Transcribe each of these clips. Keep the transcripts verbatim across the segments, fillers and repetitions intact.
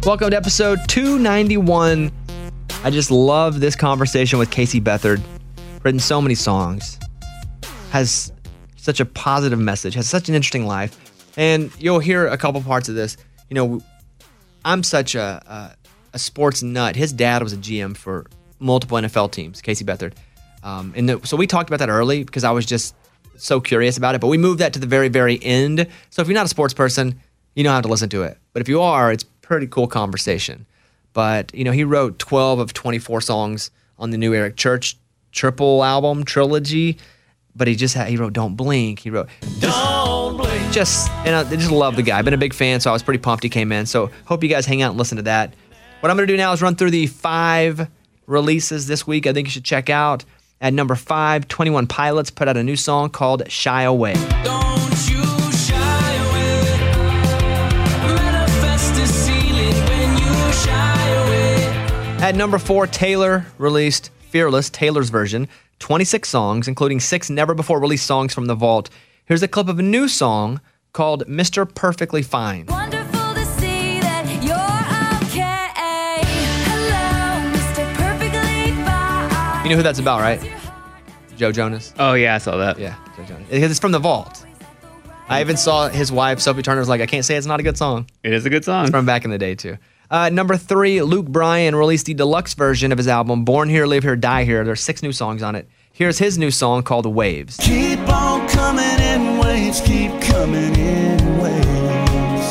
Welcome to episode two ninety-one. I just love this conversation with Casey Beathard. Written so many songs. Has such a positive message. Has such an interesting life. And you'll hear a couple parts of this. You know, I'm such a, a, a sports nut. His dad was a G M for multiple N F L teams, Casey Beathard. Um, and the, so we talked about that early because I was just so curious about it. But we moved that to the very, very end. So if you're not a sports person, you don't have to listen to it. But if you are, it's pretty cool conversation. But, you know, he wrote twelve of twenty-four songs on the new Eric Church triple album trilogy. But he just had, he wrote Don't Blink. He wrote Don't Blink. Just, and I just love the guy. I've been a big fan, so I was pretty pumped he came in. So hope you guys hang out and listen to that. What I'm going to do now is run through the five releases this week I think you should check out. At number five, twenty-one Pilots put out a new song called Shy Away. Don't you shy away. Manifest the ceiling when you shy away. At number four, Taylor released Fearless, Taylor's version. twenty-six songs, including six never-before-released songs from the vault. Here's a clip of a new song called Mister Perfectly Fine. Wonderful to see that you're okay. Hello, Mister Perfectly Fine. You know who that's about, right? Joe Jonas. Oh, yeah, I saw that. Yeah, Joe Jonas. Because it's from the vault. I even saw his wife, Sophie Turner, was like, I can't say it's not a good song. It is a good song. It's from back in the day, too. Uh, number three, Luke Bryan released the deluxe version of his album, Born Here, Live Here, Die Here. There's six new songs on it. Here's his new song called Waves. Keep on coming in waves, keep coming in waves.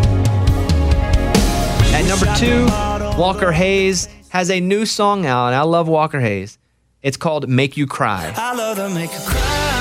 At number two, Walker Hayes has a new song out, and I love Walker Hayes. It's called Make You Cry. I love to make you cry.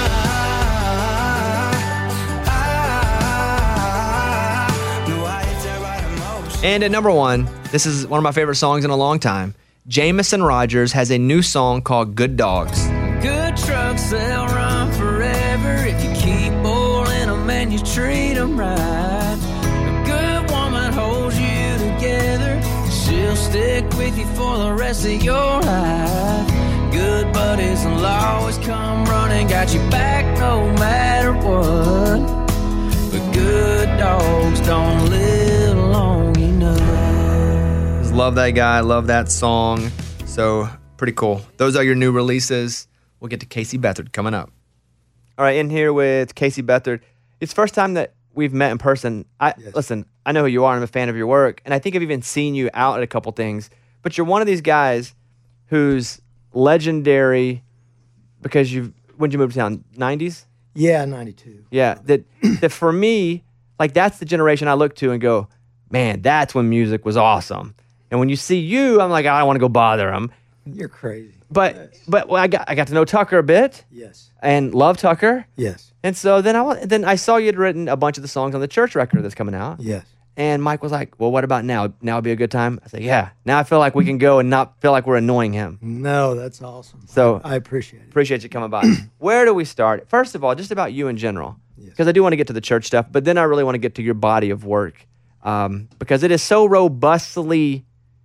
No, I hit that right emotion. And at number one, this is one of my favorite songs in a long time. Jamison Rogers has a new song called Good Dogs. Good trucks, they'll run forever if you keep boiling them and you treat them right. A good woman holds you together. She'll stick with you for the rest of your life. Good buddies will always come running, got you back no matter what. But good dogs don't live long enough. Just love that guy, love that song. So pretty cool. Those are your new releases. We'll get to Casey Beathard coming up. All right, in here with Casey Beathard. It's the first time that we've met in person. I Yes. Listen, I know who you are. I'm a fan of your work. And I think I've even seen you out at a couple things. But you're one of these guys who's legendary because you've, when did you move to town? nineties? Yeah, ninety-two. Yeah. That, that for me, like that's the generation I look to and go, man, that's when music was awesome. And when you see you, I'm like, I don't want to go bother him. You're crazy. But Yes. but well, I got I got to know Tucker a bit Yes. and love Tucker, Yes. and so then I wa- then I saw you had written a bunch of the songs on the church record that's coming out. Yes. And Mike was like, "Well, what about now? Now would be a good time." I said, "Yeah, now I feel like we can go and not feel like we're annoying him." No, that's awesome. So- I appreciate it. Appreciate you coming by. Where do we start? First of all, just about you in general, Yes. because I do want to get to the church stuff, but then I really want to get to your body of work um, because it is so robustly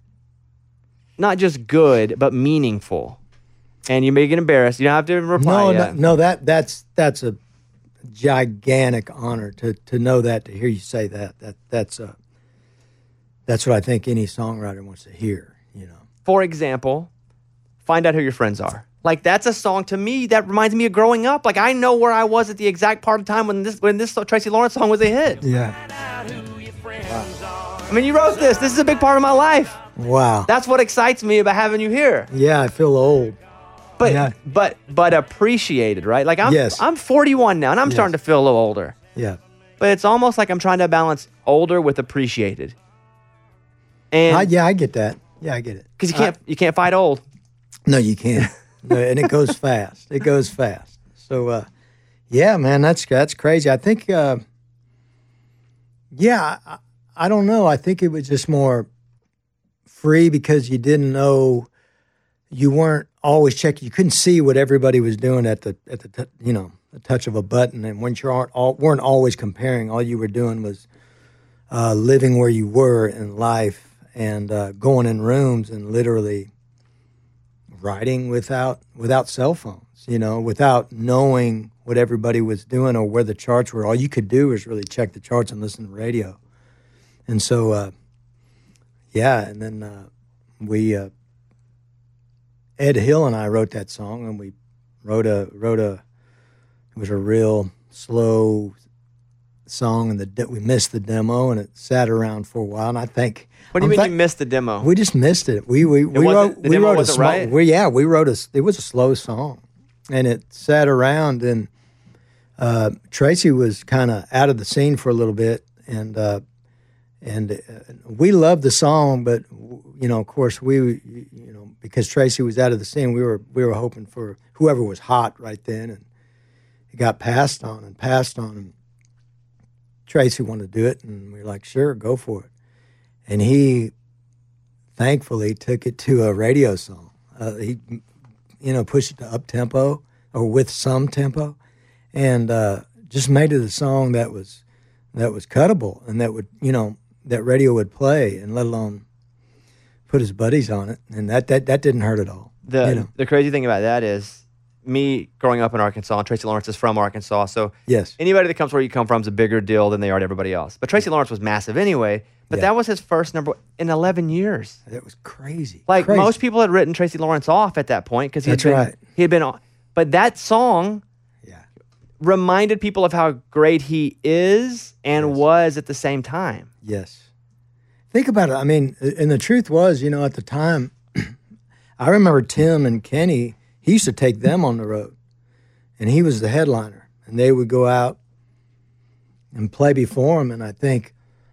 not just good but meaningful. And you may get embarrassed. You don't have to reply No, no, yet. no, that that's that's a gigantic honor to to know that, to hear you say that. That that's uh that's what I think any songwriter wants to hear, you know. For example, find out who your friends are. Like that's a song to me that reminds me of growing up. Like I know where I was at the exact part of time when this when this Tracy Lawrence song was a hit. Yeah. I mean, you wrote this. This is a big part of my life. Wow. That's what excites me about having you here. Yeah, I feel old. But Yeah. but but appreciated, right? Like I'm Yes. I'm forty-one now and I'm Yes. starting to feel a little older. Yeah. But it's almost like I'm trying to balance older with appreciated. And I, yeah, I get that. Yeah, I get it. because you can't you can't fight old. No, you can't. No, and it goes fast. It goes fast. So, uh, yeah, man, that's that's crazy. I think, uh, yeah, I, I don't know. I think it was just more free because you didn't know, you weren't always checking. You couldn't see what everybody was doing at the at the t- you know the touch of a button. And once you aren't all, weren't always comparing, all you were doing was uh, living where you were in life and uh, going in rooms and literally writing without without cell phones, you know, without knowing what everybody was doing or where the charts were. All you could do was really check the charts and listen to radio. And so, uh, yeah, and then uh, we uh, Ed Hill and I wrote that song, and we wrote a wrote a it was a real slow song, and the de- we missed the demo, and it sat around for a while. And I think What do you I'm mean th- you missed the demo? we just missed it. We we we wasn't- wrote the we demo wrote a wasn't small, right? we yeah we wrote a it was a slow song, and it sat around, and uh, Tracy was kind of out of the scene for a little bit, and uh, and uh, we loved the song, but you know, of course, we you know because Tracy was out of the scene, we were we were hoping for whoever was hot right then, and it got passed on and passed on, and Tracy wanted to do it, and we were like, sure, go for it, and he thankfully took it to a radio song. Uh, he you know pushed it to up tempo or with some tempo, and uh, just made it a song that was that was cuttable and that would you know that radio would play, and let alone put his buddies on it, and that that, that didn't hurt at all. The you know? the crazy thing about that is me growing up in Arkansas, and Tracy Lawrence is from Arkansas, so Yes, anybody that comes where you come from is a bigger deal than they are to everybody else. But Tracy Lawrence was massive anyway, but Yeah. that was his first number in eleven years. that was crazy. Like Crazy. most people had written Tracy Lawrence off at that point because he had That's been right. he had been on. But that song Yeah, reminded people of how great he is and Yes. was at the same time. yes. Think about it. I mean, and the truth was, you know, at the time, I remember Tim and Kenny. He used to take them on the road, and he was the headliner, and they would go out and play before him. And I think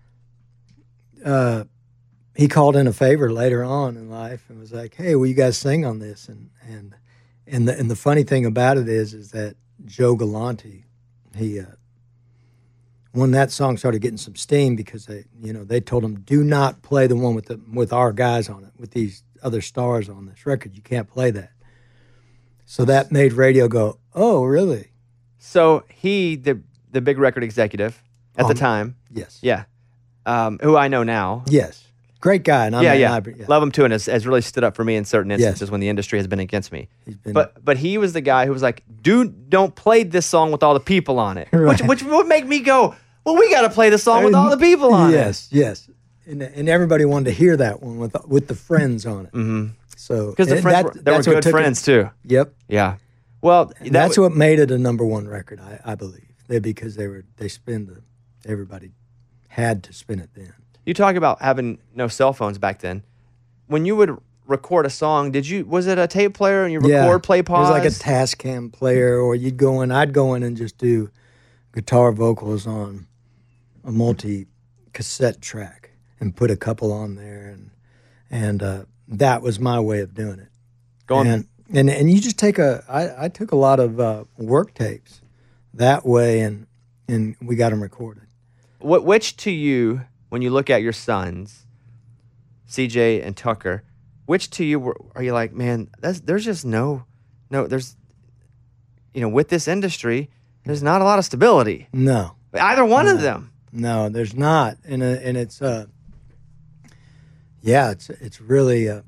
uh, he called in a favor later on in life and was like, "Hey, will you guys sing on this?" And and and the and the funny thing about it is, is that Joe Galante, he uh, when that song started getting some steam because they, you know, they told him, "Do not play the one with the with our guys on it, with these other stars on this record. You can't play that." So that made radio go, "Oh, really?" So he, the the big record executive at the Um, time, Yes. yeah, um, who I know now, Yes. Great guy. And I yeah, mean, yeah, I, yeah. love him too, and has, has really stood up for me in certain Yes. instances when the industry has been against me. He's been, But but he was the guy who was like, "Dude, don't play this song with all the people on it," Right. which which would make me go, "Well, we got to play the song with all the people on yes, Yes, And and everybody wanted to hear that one with with the friends on it. Mm-hmm. So Because the and friends that- were, they were that's what good took it- friends too. Yep. Yeah. Well, that And that's wa- what made it a number one record, I, I believe. They, because they were they spin the everybody had to spin it then. you talk about having no cell phones back then. When you would record a song, did you was it a tape player and you record, play, pause? It was like a Tascam player, or you'd go in. I'd go in and just do guitar vocals on a multi cassette track and put a couple on there, and and uh, that was my way of doing it. Going and and and you just take a. I, I took a lot of uh, work tapes that way, and and we got them recorded. What which to you, when you look at your sons, C J and Tucker, which to you were, are you like, man, that's there's just no, no, there's, you know, with this industry, there's not a lot of stability. No, Either one of them. no, there's not, and uh, and it's uh, yeah, it's it's really uh,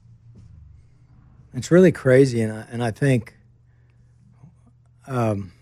it's really crazy, and I, and I think, um,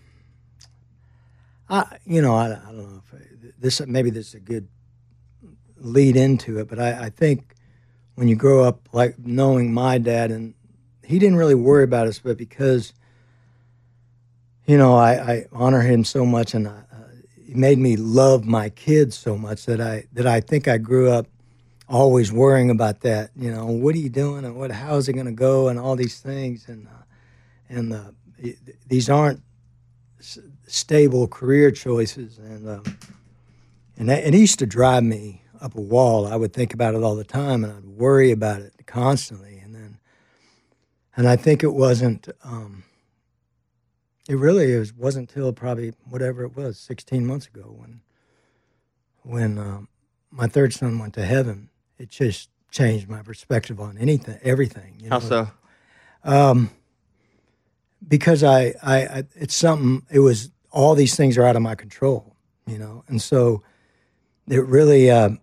I you know I, I don't know if I, this maybe this is a good lead into it, but I, I think when you grow up like knowing my dad, and he didn't really worry about us, but because you know I, I honor him so much, and I, uh, he made me love my kids so much that I that I think I grew up always worrying about that. You know, what are you doing, and what how is it going to go, and all these things, and uh, and uh, these aren't s- stable career choices, and um, and that, it used to drive me up a wall. I would think about it all the time, and I'd worry about it constantly. And then, and I think it wasn't. Um, it really was, wasn't until probably whatever it was, sixteen months ago, when when um, my third son went to heaven. It just changed my perspective on anything, everything. You know? How so? Um, because I, I, I, it's something. It was all these things are out of my control, you know, and so it really, uh,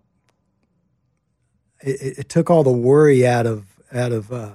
it, it took all the worry out of out of uh,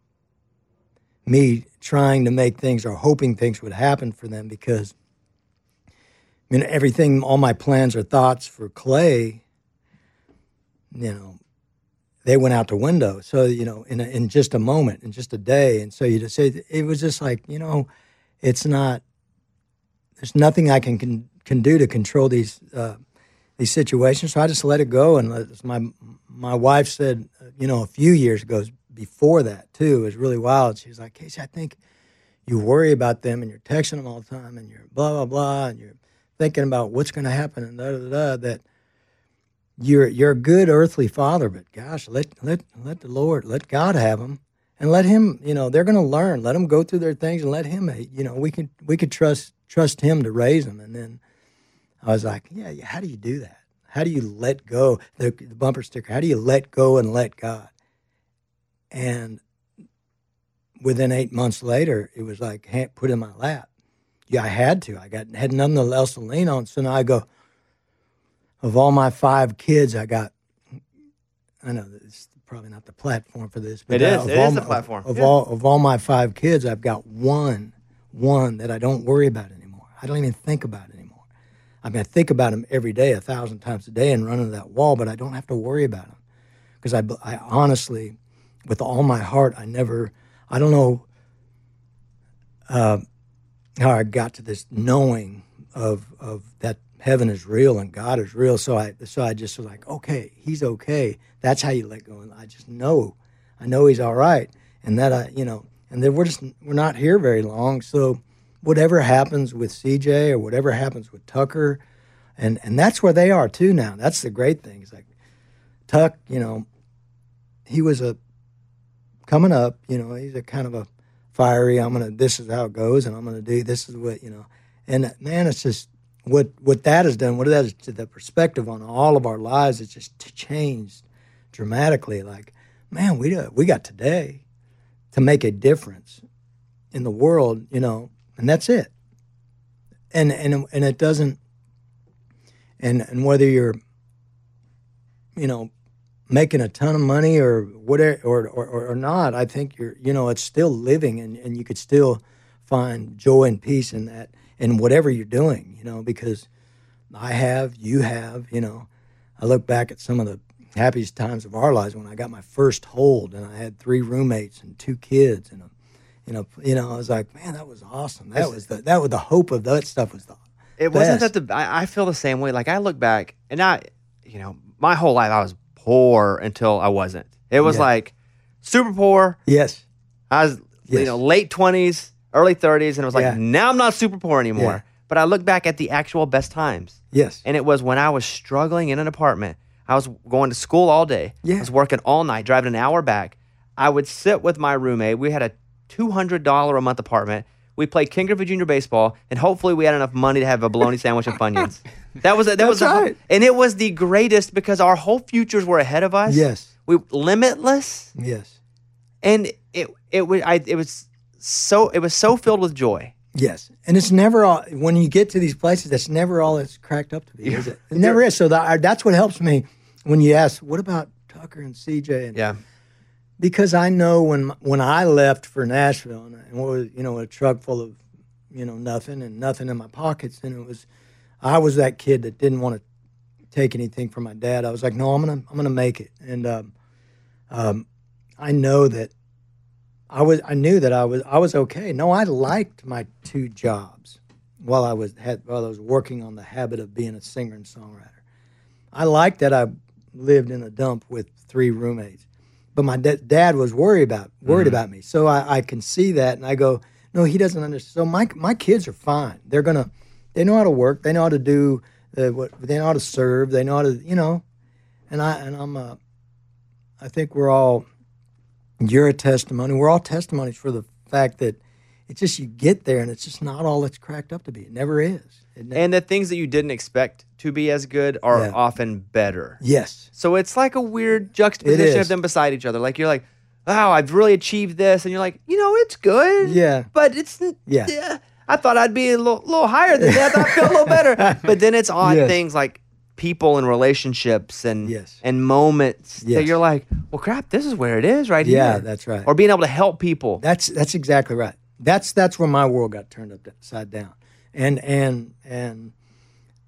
me trying to make things or hoping things would happen for them, because I mean everything, all my plans or thoughts for Clay, you know, they went out the window. So, you know, in a, in just a moment, in just a day. And so you just say, it was just like, you know, it's not, there's nothing I can can, can do to control these uh, these situations. So I just let it go. And let, my my wife said, you know, a few years ago, before that too, it was really wild. She was like, Casey, I think you worry about them and you're texting them all the time and you're blah, blah, blah, and you're thinking about what's going to happen and da, da, da, that you're you're a good earthly father, but gosh, let let let the Lord, let God have them, and let Him. You know, they're going to learn. Let them go through their things, and let Him. You know, we can we could trust trust Him to raise them. And then I was like, yeah, yeah. How do you do that? How do you let go? The, the bumper sticker. How do you let go and let God? And within eight months later, it was like put in my lap. Yeah, I had to. I got had nothing else to lean on. So now I go. Of all my five kids, I got, I know it's probably not the platform for this. But it is. Of it all is the my, platform. Of, yeah. all, of all my five kids, I've got one, one that I don't worry about anymore. I don't even think about it anymore. I mean, I think about them every day, a thousand times a day and run into that wall, but I don't have to worry about them. Because I, I honestly, with all my heart, I never, I don't know uh, how I got to this knowing of of that heaven is real and God is real. So I so I just was like, okay, He's okay. That's how you let go. And I just know, I know He's all right. And that I, you know, and then we're just we're not here very long. So whatever happens with C J or whatever happens with Tucker, and and that's where they are too now. That's the great thing. It's like Tuck, you know, he was a coming up. You know, he's a kind of a fiery. I'm gonna. This is how it goes, and I'm gonna do. This is what you know. And man, it's just. What what that has done, what that is to the perspective on all of our lives, it's just changed dramatically. Like, man, we we got today to make a difference in the world, you know, and that's it. And and and it doesn't. And and whether you're, you know, making a ton of money or whatever or or, or not, I think you're, you know, it's still living, and, and you could still find joy and peace in that. In whatever you're doing, you know, because I have, you have, you know, I look back at some of the happiest times of our lives when I got my first hold and I had three roommates and two kids and, a, you know, you know, I was like, man, that was awesome. That was the, that was the hope of that stuff was the It wasn't that the, I, I feel the same way. Like I look back and I, you know, my whole life I was poor until I wasn't. It was Yeah. like super poor. Yes. I was, Yes. you know, late twenties. Early thirties, and it was like, Yeah. now I'm not super poor anymore. Yeah. But I look back at the actual best times. Yes. And it was when I was struggling in an apartment. I was going to school all day. Yeah. I was working all night, driving an hour back. I would sit with my roommate. We had a two hundred dollars a month apartment. We played King Griffey Junior baseball, and hopefully we had enough money to have a bologna sandwich and Funyuns. That was that That's was the- right. and it was the greatest because our whole futures were ahead of us. Yes. We limitless, Yes. and it it was I it was so it was so filled with joy. Yes, and it's never all. When you get to these places, that's never all it's cracked up to be, is it? It never is. So that, that's what helps me when you ask, "What about Tucker and C J?" And, Yeah. because I know when when I left for Nashville and, and was you know a truck full of you know nothing and nothing in my pockets, and it was I was that kid that didn't want to take anything from my dad. I was like, "No, I'm gonna I'm gonna make it," and um, um, I know that. I was. I knew that I was. I was okay. No, I liked my two jobs while I was had while I was working on the habit of being a singer and songwriter. I liked that I lived in a dump with three roommates, but my da- dad was worried about worried Mm-hmm. about me. So I, I can see that, and I go, no, he doesn't understand. So my my kids are fine. They're gonna. They know how to work. They know how to do uh, what. They know how to serve. They know how to. You know, and I and I'm. Uh, I think we're all. You're a testimony. We're all testimonies for the fact that it's just you get there and it's just not all it's cracked up to be. It never is. It ne- And the things that you didn't expect to be as good are Yeah. often better. yes, So it's like a weird juxtaposition is. of them beside each other. Like you're like, wow, I've really achieved this. And you're like, you know, it's good. Yeah. But it's, Yeah. yeah. I thought I'd be a little, little higher than that. I feel a little better. But then it's odd Yes. things like people and relationships and Yes. and moments that Yes. you're like, well, crap, this is where it is right Yeah, here. that's right. Or being able to help people. That's that's exactly right. That's that's where my world got turned upside down, and and and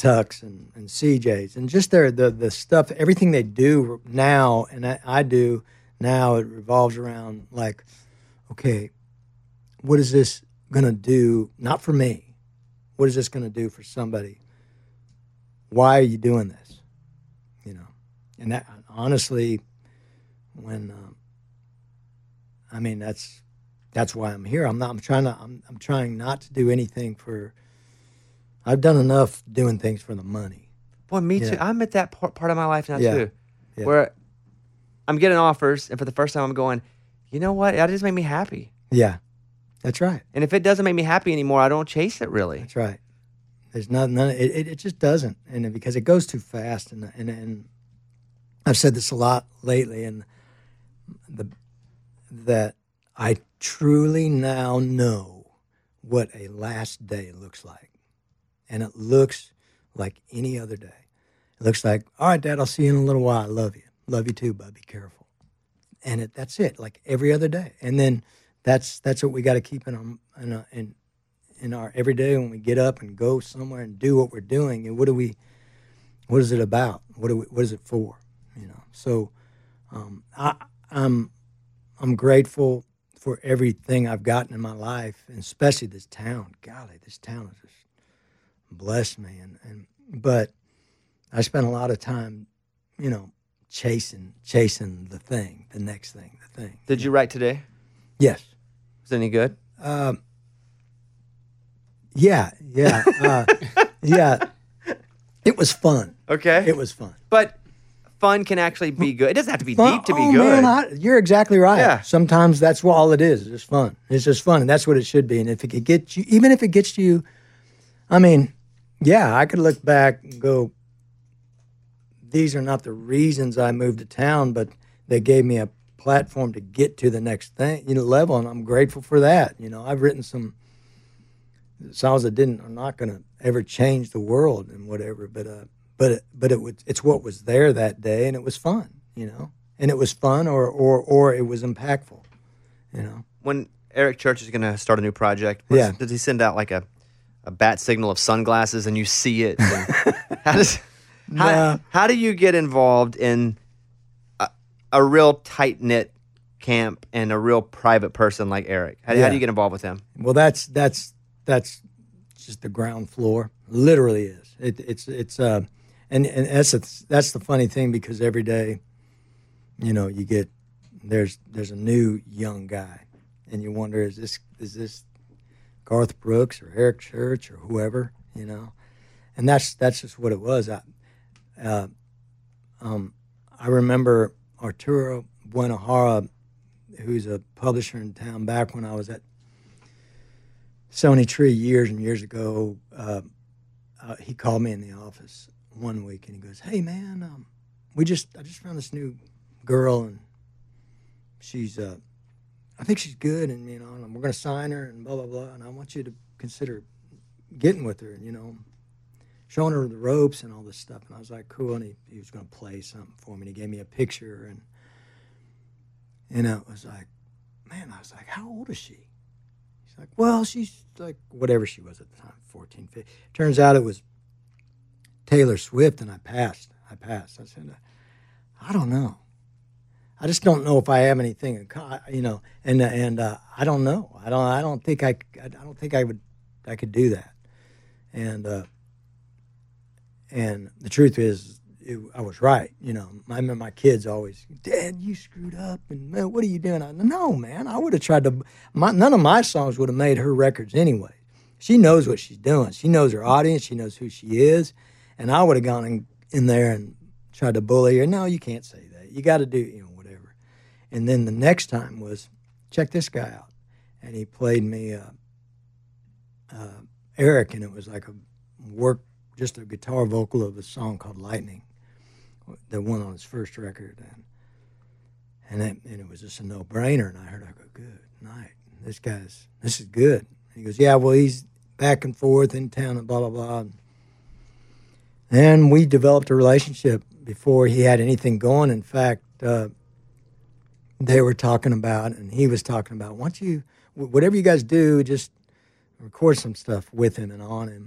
Tux and, and C Js and just their the the stuff, everything they do now, and I, I do now, it revolves around like, okay, what is this gonna do? Not for me. What is this gonna do for somebody? Why are you doing this? You know, and that honestly, when um, I mean that's that's why I'm here. I'm not. I'm trying to. I'm, I'm trying not to do anything for. I've done enough doing things for the money. Boy, me Yeah. too. I'm at that part, part of my life now Yeah. too, Yeah. where I'm getting offers, and for the first time, I'm going, you know what? That just made me happy. Yeah, that's right. And if it doesn't make me happy anymore, I don't chase it really. That's right. There's not none. It, it it just doesn't, and because it goes too fast, and and and I've said this a lot lately, and the that I truly now know what a last day looks like, and it looks like any other day. It looks like, all right, Dad, I'll see you in a little while. I love you, love you too, bud. Be careful, and it that's it. Like every other day, and then that's that's what we got to keep in our in, our, in in our every day when we get up and go somewhere and do what we're doing. And what do we? What is it about? What do we, What is it for? You know. So um, I, I'm I'm grateful for everything I've gotten in my life, and especially this town. Golly, this town has just blessed me. And, and but I spent a lot of time, you know, chasing chasing the thing, the next thing, the thing. Did you write today? Yes. Was it any good? Um, yeah, yeah, uh, yeah. It was fun. Okay. It was fun. But fun can actually be good. It doesn't have to be Fun- deep to be oh, good. Man, I, you're exactly right. Yeah. Sometimes that's what all it is. It's just fun. It's just fun, and that's what it should be. And if it could get you, even if it gets you, I mean, yeah, I could look back and go, these are not the reasons I moved to town, but they gave me a platform to get to the next thing, you know, level, and I'm grateful for that. You know, I've written some songs that didn't are not going to ever change the world and whatever, but uh, but it, but it was it's what was there that day, and it was fun, you know, and it was fun, or or or it was impactful, you know. When Eric Church is going to start a new project, what's- Yeah. does he send out like a, a bat signal of sunglasses and you see it? And how does how, Nah. how do you get involved in a, a real tight knit camp and a real private person like Eric? How, how Yeah. do you get involved with him? Well, that's that's that's just the ground floor. Literally is. It, it's it's uh, and and that's a, that's the funny thing, because every day, you know, you get there's there's a new young guy, and you wonder, is this is this Garth Brooks or Eric Church or whoever, you know, and that's that's just what it was. I uh, um, I remember Arturo Buenahara, who's a publisher in town, back when I was at Sony Tree years and years ago. Uh, uh, he called me in the office one week and he goes, "Hey man, um, we just I just found this new girl, and she's uh, I think she's good, and you know, and we're gonna sign her and blah blah blah, and I want you to consider getting with her, and you know, showing her the ropes and all this stuff." And I was like, "Cool." And he, he was gonna play something for me, and he gave me a picture, and and I was like, "Man," I was like, "How old is she?" He's like, "Well, she's like whatever she was at the time, fourteen, fifteen. Turns out it was Taylor Swift, and I passed. I passed. I said, "I don't know. I just don't know if I have anything in co-, you know." And and uh, I don't know. I don't. I don't think I. I don't think I would. I could do that. And uh, and the truth is, it, I was right. You know, I remember my kids always, "Dad, you screwed up, and man, what are you doing?" I no, man. I would have tried to. My, none of my songs would have made her records anyway. She knows what she's doing. She knows her audience. She knows who she is. And I would have gone in, in there and tried to bully her. "No, you can't say that. You got to do, you know, whatever." And then the next time was, check this guy out. And he played me uh, uh, Eric, and it was like a work, just a guitar vocal of a song called "Lightning," that won on his first record. And and it, and it was just a no-brainer. And I heard, I go, "Good night. This guy's, this is good." And he goes, "Yeah, well, he's back and forth in town and blah, blah, blah." And, and we developed a relationship before he had anything going. In fact, uh, they were talking about, and he was talking about, "Why don't you, whatever you guys do, just record some stuff with him and on him.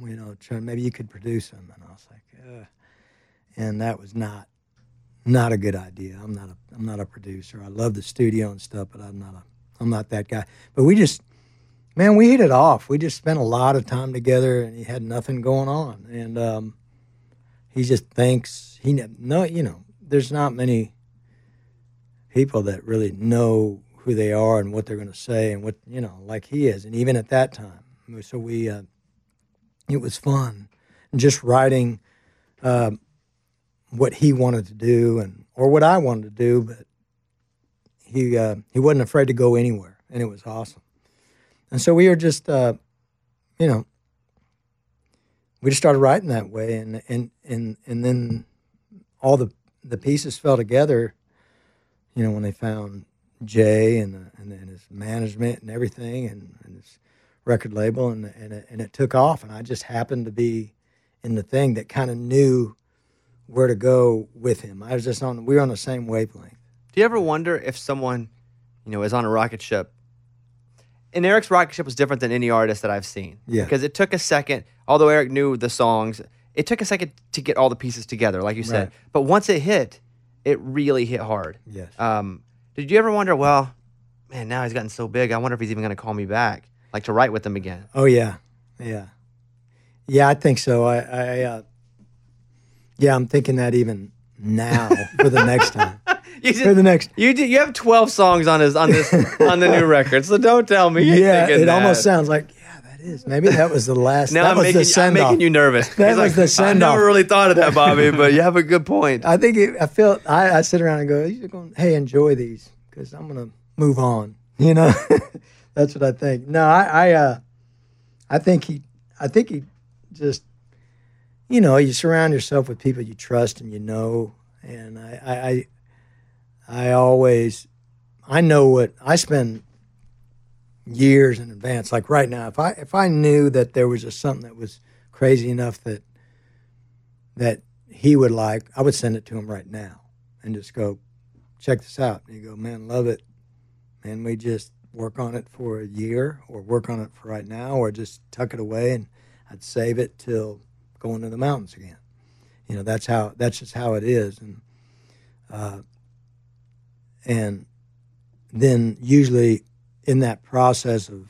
You know, trying, maybe you could produce them. And I was like, Ugh. And that was not not a good idea. I'm not a I'm not a producer. I love the studio and stuff, but I'm not a I'm not that guy. But we just, man, we hit it off. We just spent a lot of time together, and he had nothing going on. And um, he just thinks he no, you know, there's not many people that really know who they are and what they're going to say and what, you know, like he is. And even at that time, so we, uh, it was fun, and just writing uh, what he wanted to do and or what I wanted to do, but he uh, he wasn't afraid to go anywhere, and it was awesome. And so we were just, uh, you know, we just started writing that way, and and and and then all the the pieces fell together. You know, when they found Jay and the, and, and his management and everything, and, and his record label, and and it, and it took off. And I just happened to be in the thing that kind of knew where to go with him. I was just on. We were on the same wavelength. Do you ever wonder if someone, you know, is on a rocket ship? And Eric's rocket ship was different than any artist that I've seen. Yeah. Because it took a second, although Eric knew the songs, it took a second to get all the pieces together, like you said. Right. But once it hit, it really hit hard. Yes. Um, did you ever wonder, well, man, now he's gotten so big, I wonder if he's even going to call me back, like to write with him again? Oh yeah, yeah, yeah. I think so. I, I uh, yeah, I'm thinking that even now for the next time. You just, For the next, you did, you have twelve songs on his on this on the new record, so don't tell me. You're yeah, thinking it that. almost sounds like yeah, that is. Maybe that was the last. Now that I'm was making, the you, I'm send off. making you nervous. That He's was like, the I send-off. never really thought of that, Bobby, but you have a good point. I think it, I feel I, I sit around and go, you're going, hey, enjoy these because I'm gonna move on. You know, that's what I think. No, I, I, uh, I think he, I think he just, you know, you surround yourself with people you trust and you know, and I, I, I, I always, I know what I spend years in advance. Like right now, if I if I knew that there was just something that was crazy enough that that he would like, I would send it to him right now and just go, check this out. And you go, man, love it. And we just work on it for a year or work on it for right now or just tuck it away and I'd save it till going to the mountains again. You know, that's how, that's just how it is. And, uh, and then usually in that process of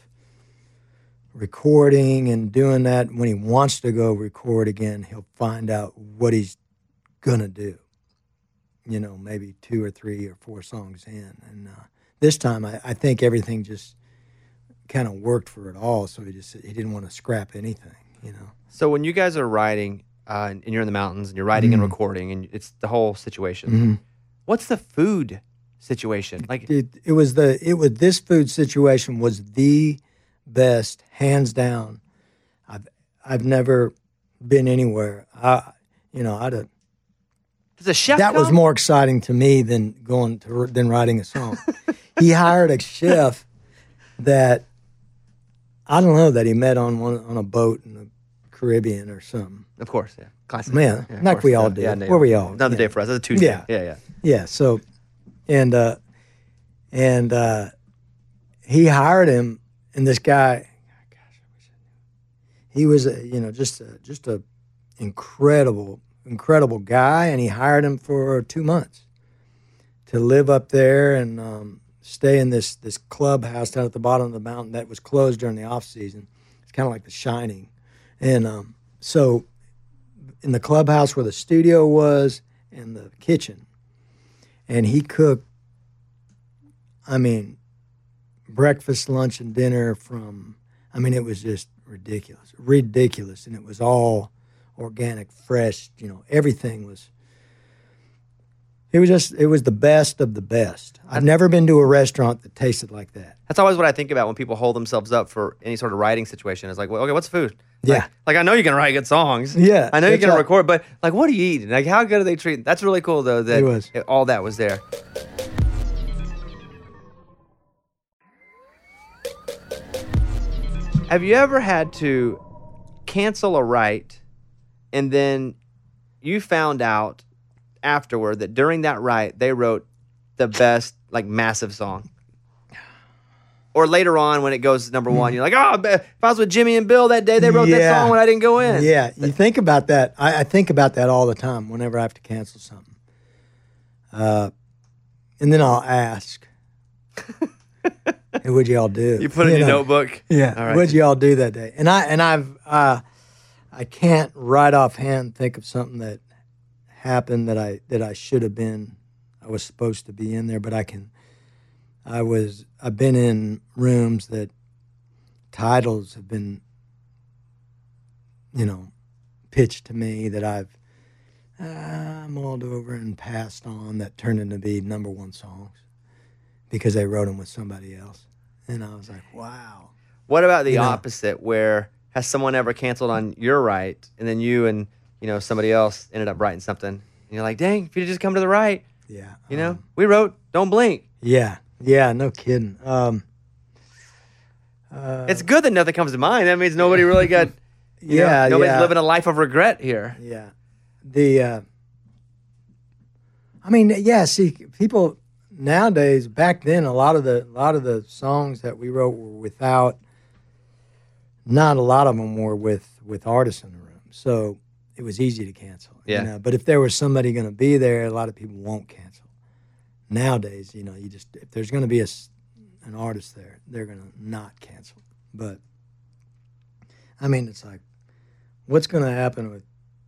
recording and doing that, when he wants to go record again, he'll find out what he's gonna do. You know, maybe two or three or four songs in. And uh, this time, I, I think everything just kind of worked for it all. So he just he didn't want to scrap anything. You know. So when you guys are writing, uh, and you're in the mountains and you're writing Mm-hmm. and recording, and it's the whole situation. Mm-hmm. What's the food situation like? It, it was the it was this food situation was the best, hands down. I've I've never been anywhere. I you know I'd have, Does a chef that was come? more exciting to me than going to than writing a song. He hired a chef that I don't know that he met on one on a boat in the Caribbean or something. Of course, yeah, classic. Man, yeah, of like course, we all yeah, did. Yeah, no, Where we all, another yeah. day for us. That's a Tuesday. Yeah. yeah, yeah. Yeah. So, and uh, and uh, he hired him, and this guy, gosh, I wish I knew. He was a, you know just a, just a incredible incredible guy, and he hired him for two months to live up there and um, stay in this this clubhouse down at the bottom of the mountain that was closed during the off season. It's kind of like The Shining, and um, so in the clubhouse where the studio was and the kitchen, and he cooked. I mean, breakfast, lunch, and dinner from. I mean, it was just ridiculous, ridiculous, and it was all organic, fresh. You know, everything was. It was just, it was the best of the best. I've never been to a restaurant that tasted like that. That's always what I think about when people hold themselves up for any sort of writing situation. It's like, well, okay, what's food? Like, Yeah. Like, I know you can write good songs. Yeah, I know you that's can right. record, but like, what do you eat? Like, how good are they treating? That's really cool, though, that It was. it- all that was there. Have you ever had to cancel a write and then you found out afterward that during that write they wrote the best, like, massive song? Or later on when it goes number one, you're like, oh, if I was with Jimmy and Bill that day, they wrote that Yeah. song when I didn't go in. Yeah, you think about that. I, I think about that all the time whenever I have to cancel something. Uh, and then I'll ask, hey, what'd y'all do? You put it in your know? notebook. Yeah, All right. what'd y'all do that day? And I and I've uh, I can't right offhand think of something that happened that I that I should have been. I was supposed to be in there, but I can. I was. I've been in rooms that titles have been, you know, pitched to me that I've uh, mulled over and passed on that turned into be number one songs because they wrote them with somebody else, and I was like, wow. What about the You know. opposite, where has someone ever canceled on your right, and then you and you know somebody else ended up writing something, and you're like, dang, if you just come to the right, Yeah, you know, um, we wrote "Don't Blink." yeah, yeah, no kidding. Um, uh, It's good that nothing comes to mind. That means nobody really got, you know, yeah, nobody's yeah. living a life of regret here. Yeah. The, uh, I mean, yeah, see, people nowadays, back then, a lot of the, a lot of the songs that we wrote were without, not a lot of them were with, with artists in the room. So it was easy to cancel. Yeah. You know? But if there was somebody going to be there, a lot of people won't cancel. Nowadays, you know, you just, if there's going to be a, s- an artist there, they're going to not cancel. But, I mean, it's like, what's going to happen with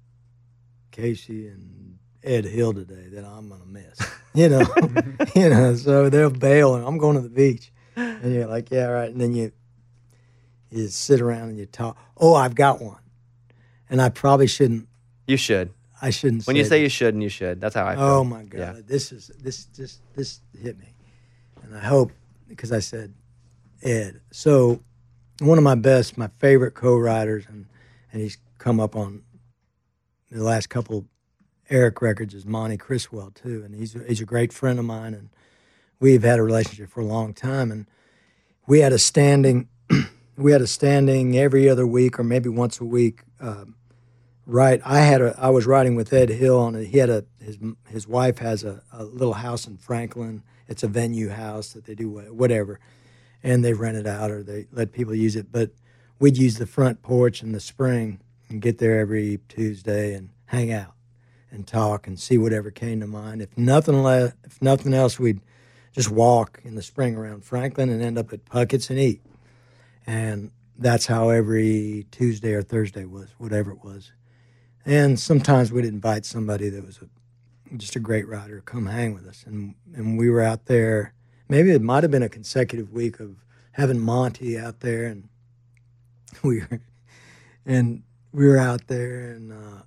Casey and Ed Hill today that I'm gonna miss? You know, you know. So they'll bail, and I'm going to the beach, and you're like, yeah, right. And then you you sit around and you talk. Oh, I've got one, and I probably shouldn't. You should. I shouldn't. When you say say this. you should, and you should. That's how I feel. Oh my God, Yeah. this is this just this hit me, and I hope because I said Ed. So one of my best, my favorite co-writers, and and he's come up on the last couple Eric records is Monty Criswell too, and he's he's a great friend of mine, and we've had a relationship for a long time, and we had a standing we had a standing every other week or maybe once a week. Um, Right, I had a. I was writing with Ed Hill on it. He had a. His his wife has a, a little house in Franklin. It's a venue house that they do wha- whatever, and they rent it out or they let people use it. But we'd use the front porch in the spring and get there every Tuesday and hang out and talk and see whatever came to mind. If nothing le- if nothing else, we'd just walk in the spring around Franklin and end up at Puckett's and eat. And that's how every Tuesday or Thursday was, whatever it was. And sometimes we'd invite somebody that was a, just a great writer to come hang with us. And and we were out there, maybe it might have been a consecutive week of having Monty out there. And we were, and we were out there. And, uh,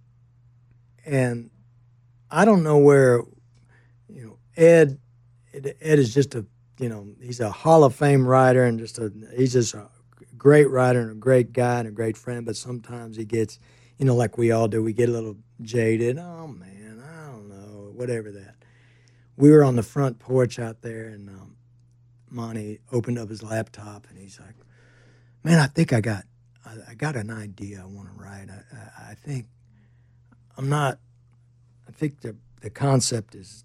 and I don't know where, you know, Ed, Ed, Ed is just a, you know, he's a Hall of Fame writer and just a, he's just a great writer and a great guy and a great friend. But sometimes he gets, you know, like we all do, we get a little jaded. Oh, man, I don't know, whatever that. We were on the front porch out there, and um, Monty opened up his laptop, and he's like, man, I think I got I, I got an idea I want to write. I, I, I think I'm not, I think the, the concept is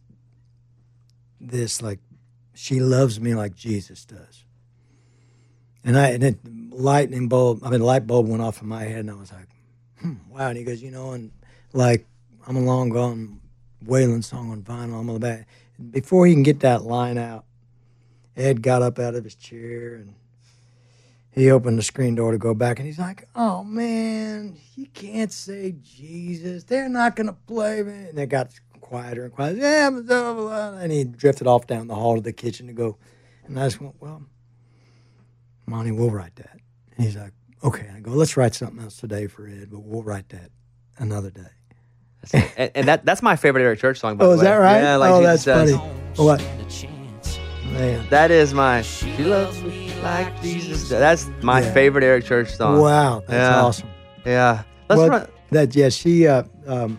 this, like, she loves me like Jesus does. And I and it lightning bulb, I mean, light bulb went off in my head, and I was like, Hmm, wow. And he goes, you know, and like, I'm a long gone Waylon song on vinyl. I'm on the back. Before he can get that line out, Ed got up out of his chair and he opened the screen door to go back. And he's like, oh, man, you can't say Jesus. They're not going to play me. And they got quieter and quieter. Yeah, blah, blah, blah. And he drifted off down the hall to the kitchen to go. And I just went, well, Monty, we'll write that. And he's like, okay, I go, let's write something else today for Ed, but we'll write that another day. and, and that that's my favorite Eric Church song. By Oh, the is way. that right? Yeah, like Oh, Jesus that's says. funny. What? Man. That is my. She loves me like Jesus. That's my Yeah. favorite Eric Church song. Wow, that's Yeah. awesome. Yeah. Let's Well, run. that, yeah, she, uh, um,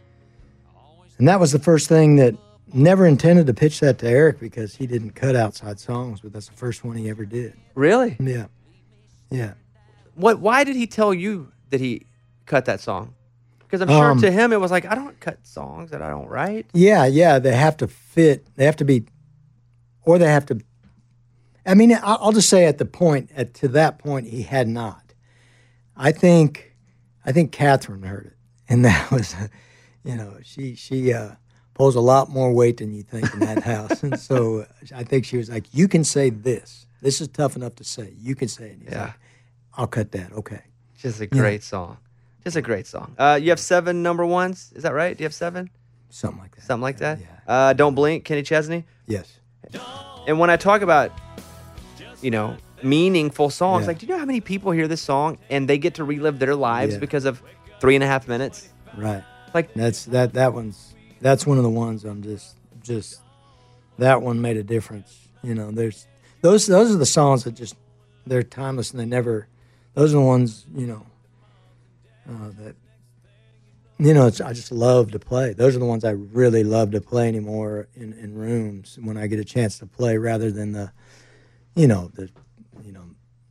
and that was the first thing that, never intended to pitch that to Eric because he didn't cut outside songs, but that's the first one he ever did. Really? Yeah. Yeah. What? Why did he tell you that he cut that song? Because I'm sure Um, to him it was like, I don't cut songs that I don't write. Yeah, yeah, they have to fit. They have to be, or they have to, I mean, I- I'll just say at the point, at to that point, he had not. I think, I think Catherine heard it, and that was, you know, she she uh, pulls a lot more weight than you think in that house, and so uh, I think she was like, "You can say this. This is tough enough to say. You can say it." And he's Yeah. like, I'll cut that. Okay. Just a great song. Just a great song. Uh, you have seven number ones. Is that right? Do you have seven? Something like that. Something like that? Yeah. Uh, Don't Blink, Kenny Chesney. Yes. And when I talk about, you know, meaningful songs, Yeah. like, do you know how many people hear this song and they get to relive their lives Yeah. because of three and a half minutes? Right. Like, That's that. That one's. That's one of the ones I'm just just. That one made a difference. You know, there's those. Those are the songs that just they're timeless and they never. Those are the ones. You know. Uh, that. You know, it's, I just love to play. Those are the ones I really love to play anymore in, in rooms when I get a chance to play, rather than the, you know, the, you know,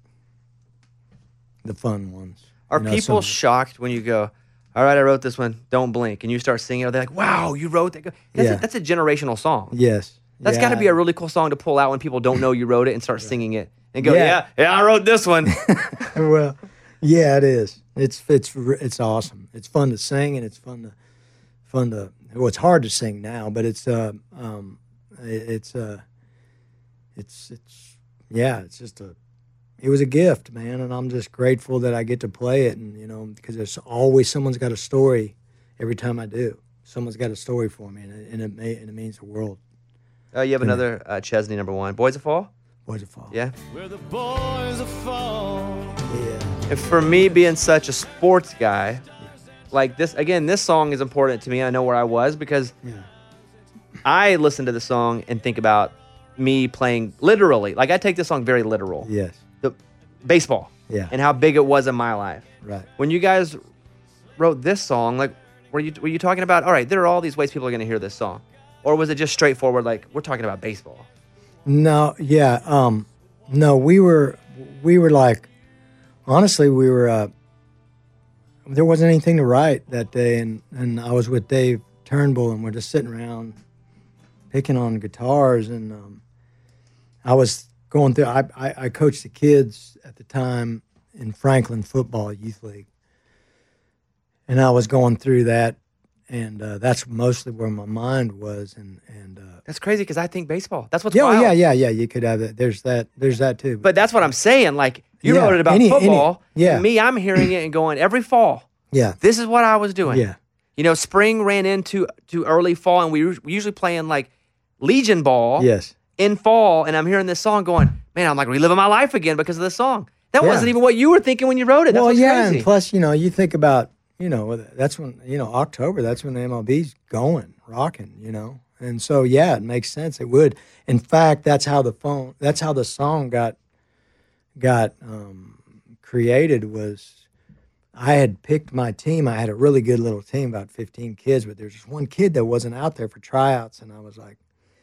the fun ones. are You know, people some- shocked when you go, all right, I wrote this one, Don't Blink, and you start singing it? They're like, wow, you wrote that? That's, Yeah. a, that's a generational song. Yes. That's Yeah. got to be a really cool song to pull out when people don't know you wrote it and start singing it and go, yeah, Yeah. yeah, I wrote this one. Well, yeah, it is. It's it's r- it's awesome. It's fun to sing, and it's fun to fun to. Well, it's hard to sing now, but it's uh um it, it's uh it's it's yeah, it's just a. It was a gift, man, and I'm just grateful that I get to play it, and you know, because there's always someone's got a story. Every time I do, someone's got a story for me, and it, and it, may, and it means the world. Uh, you have another uh, Chesney number one, Boys of Fall? Boys of Fall. Yeah. We're the boys of fall. Yeah. And for me being such a sports guy, like this, again, this song is important to me. I know where I was because Yeah. I listen to the song and think about me playing literally. Like I take this song very literal. Yes. The baseball. Yeah. And how big it was in my life. Right. When you guys wrote this song, like were you were you talking about, all right, there are all these ways people are going to hear this song? Or was it just straightforward like we're talking about baseball? No, yeah, um, no, we were, we were like, honestly, we were. Uh, there wasn't anything to write that day, and, and I was with Dave Turnbull, and we're just sitting around, picking on guitars, and um, I was going through. I, I I coached the kids at the time in Franklin football youth league, and I was going through that, and uh, that's mostly where my mind was, and and. Uh, That's crazy because I think baseball. That's what's yeah, oh, wild. yeah, yeah, yeah. You could have that. There's that. There's that too. But that's what I'm saying. Like you Yeah, wrote it about any- any- football. yeah. And me, I'm hearing it and going every fall. yeah, This is what I was doing. yeah, You know, spring ran into to early fall, and we were we usually playing like Legion ball yes, in fall. And I'm hearing this song, going, man, I'm like reliving my life again because of this song. That Yeah. wasn't even what you were thinking when you wrote it. That's well, what's yeah, crazy. and plus, you know, you think about, you know, that's when, you know, October. That's when the M L B's going, rocking. You know, and so yeah, it makes sense. It would. In fact, that's how the phone. That's how the song got got um, created. Was I had picked my team. I had a really good little team, about fifteen kids, but there's just one kid that wasn't out there for tryouts, and I was like,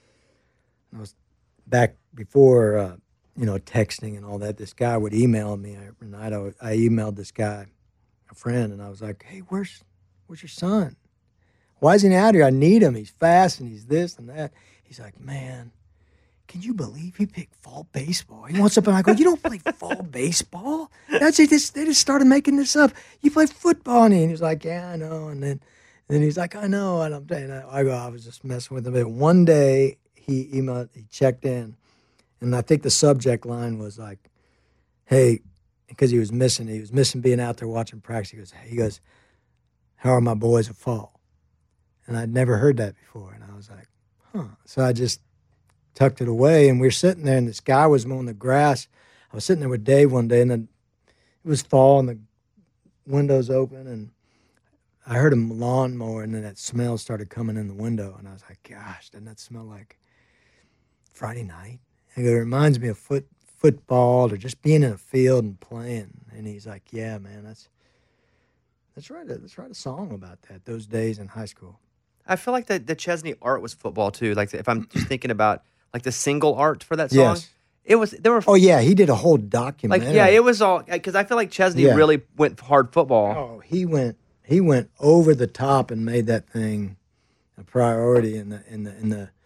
I was back before, uh, you know, texting and all that. This guy would email me every night. I, would- I emailed this guy, a friend, and I was like, hey, where's where's your son? Why isn't he out here? I need him. He's fast and he's this and that. He's like, man, can you believe he picked fall baseball? He wants up, and I go, you don't play fall baseball? That's it. Just, they just started making this up. You play football. And he was like, yeah, I know. And then, and then he's like, I know. And I'm saying, I go, I was just messing with him. But one day he emailed, he checked in, and I think the subject line was like, hey, because he was missing, he was missing being out there watching practice. He goes, he goes, how are my boys at fall? And I'd never heard that before. And I was like, huh. So I just tucked it away, and we were sitting there, and this guy was mowing the grass. I was sitting there with Dave one day, and then it was fall, and the windows open, and I heard a lawnmower, and then that smell started coming in the window, and I was like, gosh, doesn't that smell like Friday night? I go, it reminds me of foot football or just being in a field and playing. And he's like, yeah, man, that's let's write a let's write a song about that, those days in high school. I feel like the, the Chesney art was football too. Like if I'm just thinking about like the single art for that song, Yes. it was there were Oh yeah, he did a whole like documentary. yeah, it was all because I feel like Chesney Yeah. really went hard football. Oh, he went he went over the top and made that thing a priority in the in the in the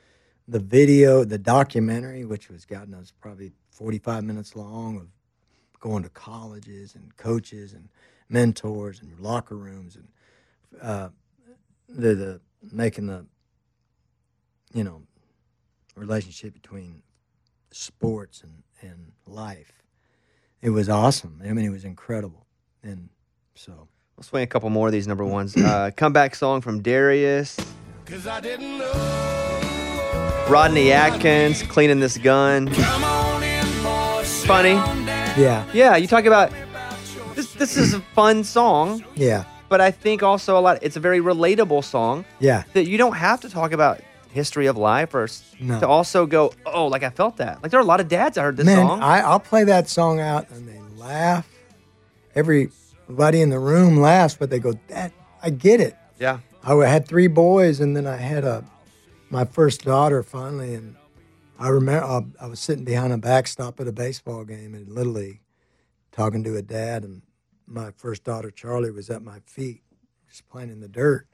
the video, the documentary, which was, God knows, probably forty-five minutes long, of going to colleges and coaches and mentors and locker rooms and uh, the the making the you know relationship between sports and, and life. It was awesome. I mean, it was incredible. And so We'll swing a couple more of these number ones. Uh, comeback song from Darius. Cause I didn't know. Rodney Atkins, Cleaning This Gun. Come on in, boys. Funny. yeah, Yeah, you talk about this. This is a fun song, yeah, but I think also a lot. It's a very relatable song yeah, that you don't have to talk about history of life or s- No. to also go, oh, like I felt that. Like there are a lot of dads that heard this man. song. I, I'll play that song out and they laugh. Everybody in the room laughs, but they go, "That I get it." yeah. I had three boys, and then I had a my first daughter finally, and I remember I, I was sitting behind a backstop at a baseball game in Little League, talking to a dad, and my first daughter Charlie was at my feet, just playing in the dirt.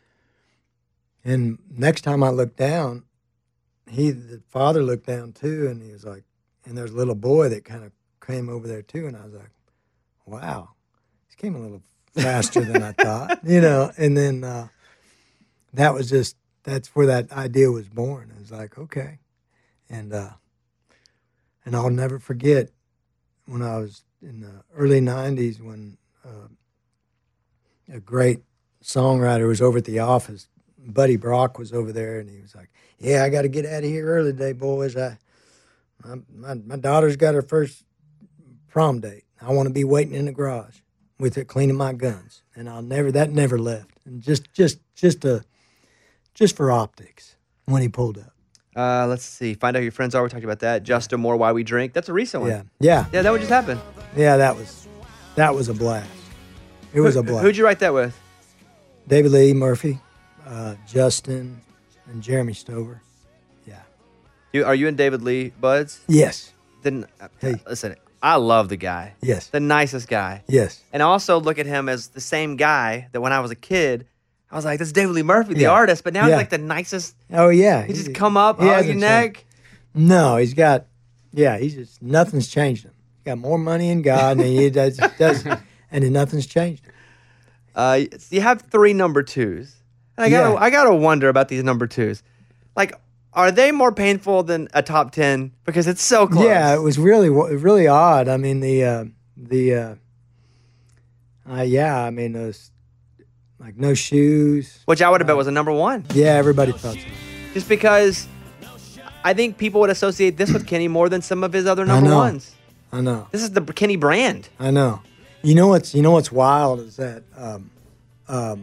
And next time I looked down, he the father looked down too, and he was like, and there's a little boy that kind of came over there too, and I was like, wow, this came a little faster than I thought, you know. And then uh, that was just, that's where that idea was born. It was like, okay. And uh, and I'll never forget when I was in the early nineties when uh, a great songwriter was over at the office. Buddy Brock was over there, and he was like, yeah, I got to get out of here early today, boys. I, my, my, my daughter's got her first prom date. I want to be waiting in the garage with it, cleaning my guns. And I'll never, that never left. And just, just, just a, just for optics when he pulled up. Uh, let's see. Find out who your friends are. We talked about that. Justin Moore, Why We Drink. That's a recent one. Yeah. Yeah. Yeah, that would just happen. Yeah. That was, that was a blast. It was a blast. Who'd you write that with? David Lee Murphy, uh, Justin, and Jeremy Stover. Yeah. You are you and David Lee buds? Yes. Then uh, Hey. listen, I love the guy. Yes. The nicest guy. Yes. And I also look at him as the same guy that when I was a kid, I was like, "This is David Lee Murphy, the Yeah. artist." But now he's Yeah. like the nicest. Oh yeah. He just come up, he hug your hasn't neck. changed. No, he's got. Yeah, he's just nothing's changed him. He's got more money in God, and he does, does and then nothing's changed him. Uh, you have three number twos, and I gotta, Yeah. I gotta wonder about these number twos. Like, are they more painful than a top ten because it's so close? Yeah, it was really really odd. I mean the uh, the uh, uh, yeah, I mean those like No Shoes. Which I would have bet was a number one, Yeah, everybody thought so. just because I think people would associate this with Kenny more than some of his other I number know. ones. I know. This is the Kenny brand. I know. You know what's you know what's wild is that um, um,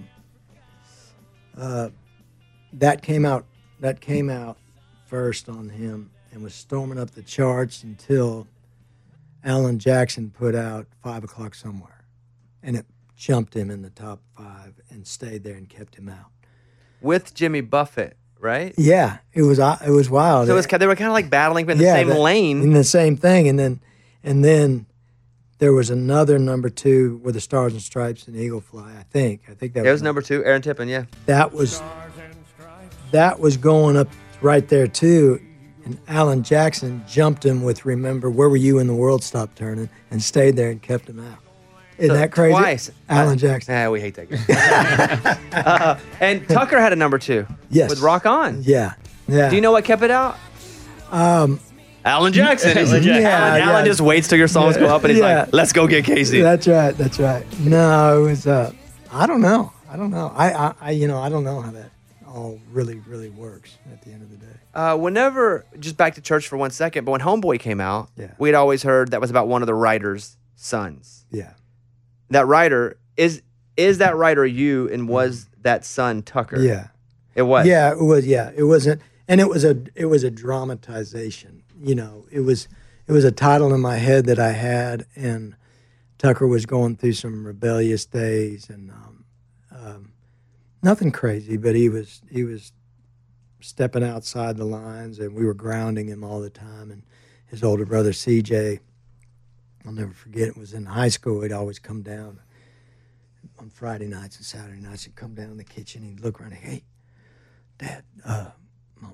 uh, that came out that came out first on him and was storming up the charts until Alan Jackson put out Five O'Clock Somewhere, and it jumped him in the top five and stayed there and kept him out. With Jimmy Buffett, right? Yeah, it was uh, it was wild. So it was, they were kind of like battling in the Yeah, same that- lane. in the same thing, and then and then there was another number two with the Stars and Stripes and Eagle Fly. I think I think that It was number two, Aaron Tippin, yeah. that was that was going up right there too. And Alan Jackson jumped him with "Remember Where Were You in the World Stopped Turning" and stayed there and kept him out. Isn't So that crazy? Twice. Alan Uh, Jackson. Yeah, we hate that guy. uh, and Tucker had a number two. Yes. With Rock On. Yeah, yeah. Do you know what kept it out? Um, Alan Jackson. Alan, Yeah, Alan, yeah. Alan just waits till your songs go up and he's Yeah. like, let's go get Casey. That's right. That's right. No, it was. Uh, I don't know. I don't know. I, I, I, you know, I don't know how that all really, really works at the end of the day. Uh, whenever, just back to church for one second, but when Homeboy came out, Yeah. we'd always heard that was about one of the writer's sons. Yeah. That writer, is is that writer you, and was that son Tucker? Yeah. It was? Yeah. It was. Yeah. It wasn't. And it was a. It was a dramatization. You know. It was. It was a title in my head that I had, and Tucker was going through some rebellious days, and um, um, nothing crazy, but he was. He was stepping outside the lines, and we were grounding him all the time. And his older brother C J, I'll never forget, was in high school. He'd always come down on Friday nights and Saturday nights. He'd come down in the kitchen. He'd look around and, hey, Dad, uh, Mom, don't let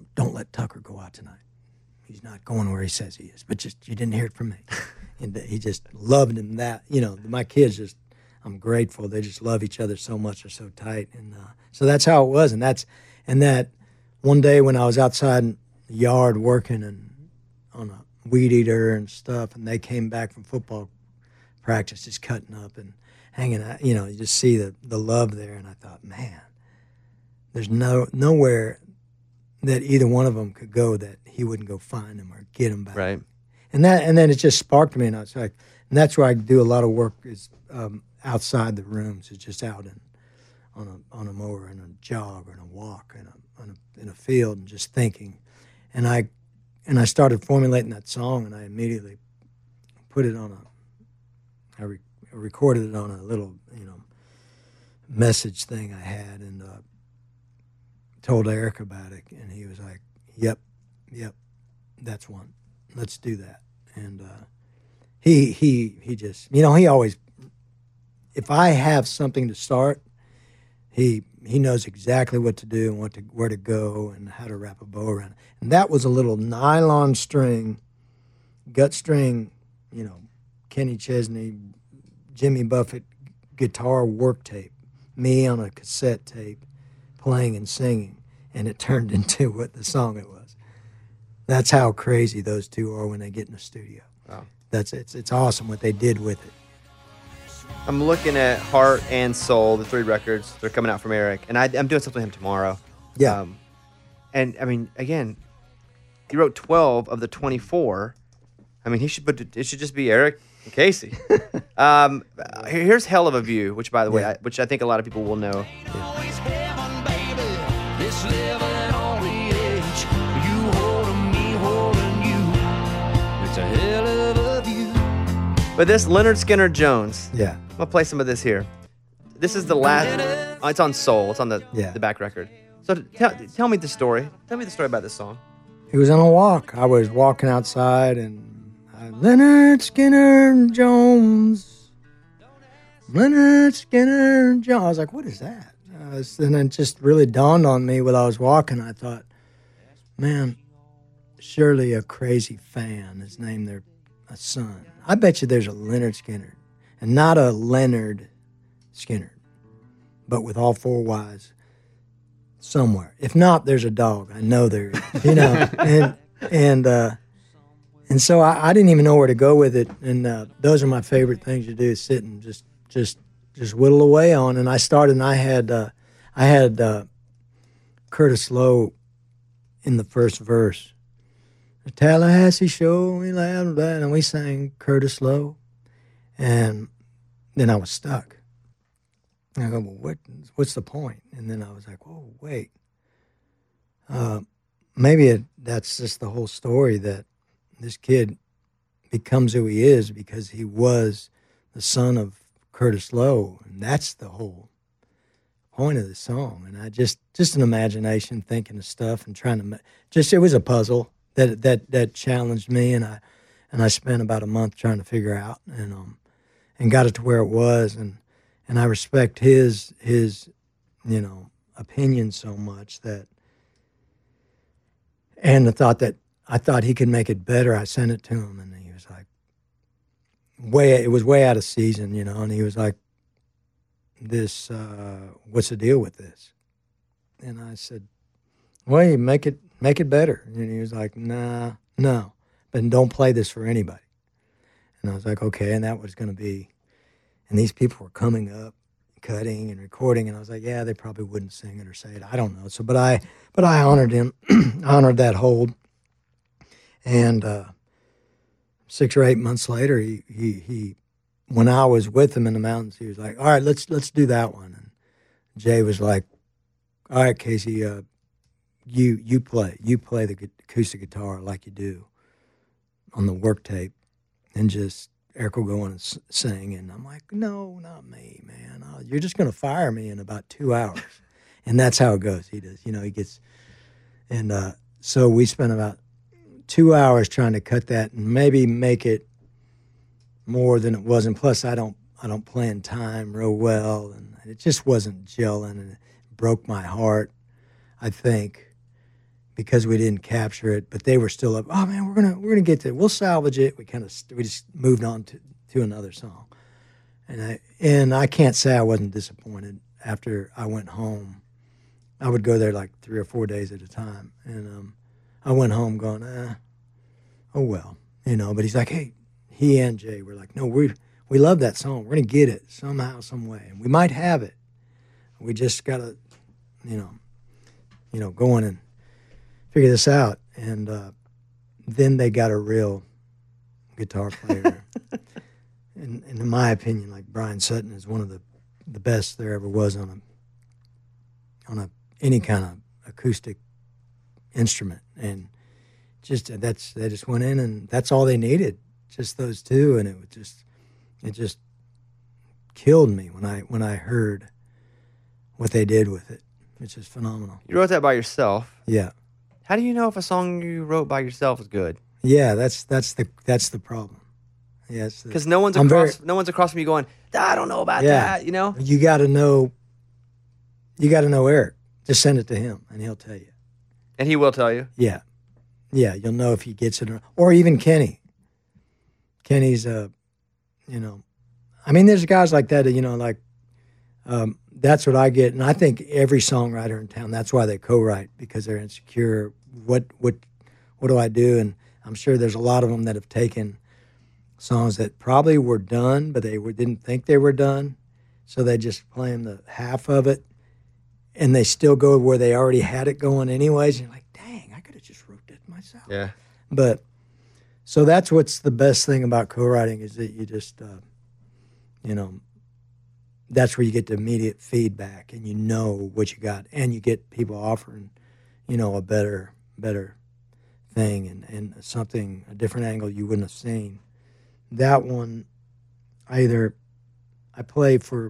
let Tucker go out tonight. He's not going where he says he is, but just you didn't hear it from me. And he just loved him that, you know, my kids just, I'm grateful. They just love each other so much. They're so tight. And uh, so that's how it was. And that's, and that one day when I was outside in the yard working and on a weed eater and stuff, and they came back from football practice just cutting up and hanging out, you know, you just see the, the love there. And I thought, man, there's no nowhere that either one of them could go that he wouldn't go find them or get them back. Right. And that, and then it just sparked me, and I was like, and that's where I do a lot of work is um, outside the rooms, is just out in on a on a mower and a jog or in a walk in a, on a in a field and just thinking, and I and I started formulating that song, and I immediately put it on a, I, re, I recorded it on a little you know message thing I had, and uh, told Eric about it, and he was like, "Yep, yep, that's one. Let's do that." And uh, he he he just, you know, he always, if I have something to start, he he knows exactly what to do and what to where to go and how to wrap a bow around it. And that was a little nylon string, gut string, you know, Kenny Chesney, Jimmy Buffett guitar work tape, me on a cassette tape, playing and singing, and it turned into what the song it was. That's how crazy those two are when they get in the studio. Wow. That's it's it's awesome what they did with it. I'm looking at Heart and Soul, the three records. They're coming out from Eric, and I, I'm doing something with him tomorrow. Yeah. Um, and, I mean, again, he wrote twelve of the twenty-four. I mean, he should put it should just be Eric and Casey. um, here's Hell of a View, which, by the way, Yeah. I, which I think a lot of people will know. Always heaven, baby. This level and all the age. You holding me, holding you. It's a hell of a view. But this Leonard Skinner Jones, Yeah. I'm going to play some of this here. This is the last, oh, it's on Soul. It's on the, Yeah. the back record. So tell, tell me the story. Tell me the story about this song. He was on a walk. I was walking outside, and I, Leonard Skinner Jones, Leonard Skinner Jones. I was like, what is that? Uh, and then it just really dawned on me while I was walking. I thought, man, surely a crazy fan has named their a son. I bet you there's a Leonard Skinner, and not a Leonard Skinner, but with all four Y's. Somewhere. If not, there's a dog. I know there is, you know. and and uh, and so I, I didn't even know where to go with it. And uh, those are my favorite things to do: is sit and just just just whittle away on. And I started, and I had uh, I had uh, Curtis Lowe in the first verse. The Tallahassee show, we laughed, and we sang Curtis Lowe, and then I was stuck. And I go, well, what, what's the point? And then I was like, oh, wait. Uh, maybe it, that's just the whole story, that this kid becomes who he is because he was the son of Curtis Lowe. And that's the whole point of the song. And I just, just an imagination, thinking of stuff and trying to, just, it was a puzzle that, that, that challenged me. And I, and I spent about a month trying to figure out, and, um, and got it to where it was. And, And I respect his his, you know, opinion so much that, and the thought that I thought he could make it better. I sent it to him, and he was like, way it was way out of season, you know. And he was like, "This, uh, what's the deal with this?" And I said, "Well, you make it make it better." And he was like, "Nah, no, but don't play this for anybody." And I was like, "Okay," and that was going to be. And these people were coming up, cutting and recording, and I was like, yeah, they probably wouldn't sing it or say it. I don't know. So, but I, but I honored him, honored that hold. And uh, six or eight months later, he, he, he, when I was with him in the mountains, he was like, all right, let's let's do that one. And Jay was like, all right, Casey, uh, you you play, you play the acoustic guitar like you do on the work tape, and just. Eric will go on and s- sing, and I'm like, no, not me, man. Uh, you're just going to fire me in about two hours. And that's how it goes. He does, you know, he gets, and uh, so we spent about two hours trying to cut that and maybe make it more than it was. And plus, I don't, I don't plan time real well, and it just wasn't gelling, and it broke my heart, I think, because we didn't capture it, but they were still up. Oh man, we're gonna we're gonna get to it. We'll salvage it. We kind of we just moved on to, to another song, and I and I can't say I wasn't disappointed after I went home. I would go there like three or four days at a time, and um, I went home going, eh, oh well, you know. But he's like, hey, he and Jay were like, no, we we love that song. We're gonna get it somehow, some way, and we might have it. We just gotta, you know, you know, go in and figure this out. And uh, then they got a real guitar player, and, and in my opinion, like Brian Sutton is one of the the best there ever was on a on a any kind of acoustic instrument, and just that's they just went in and that's all they needed, just those two, and it was just it just killed me when I when I heard what they did with it. It's just phenomenal. You wrote that by yourself. Yeah, How do you know if a song you wrote by yourself is good? yeah. That's that's the that's the problem. Yes, Because no one's I'm across very- no one's across from you going, I don't know about Yeah. that. You know. you got to know. You got to know Eric. Just send it to him, and he'll tell you. And he will tell you. Yeah, yeah. You'll know if he gets it or or even Kenny. Kenny's uh, you know, I mean, there's guys like that. You know, like um, that's what I get, and I think every songwriter in town. That's why they co-write, because they're insecure. What what what do I do? And I'm sure there's a lot of them that have taken songs that probably were done, but they were, didn't think they were done, so they just play them the half of it. And they still go where they already had it going anyways. And you're like, dang, I could have just wrote that myself. Yeah. But, so that's what's the best thing about co-writing is that you just, uh, you know, that's where you get the immediate feedback and you know what you got. And you get people offering, you know, a better, better thing and, and something, a different angle you wouldn't have seen. That one, I either, I play for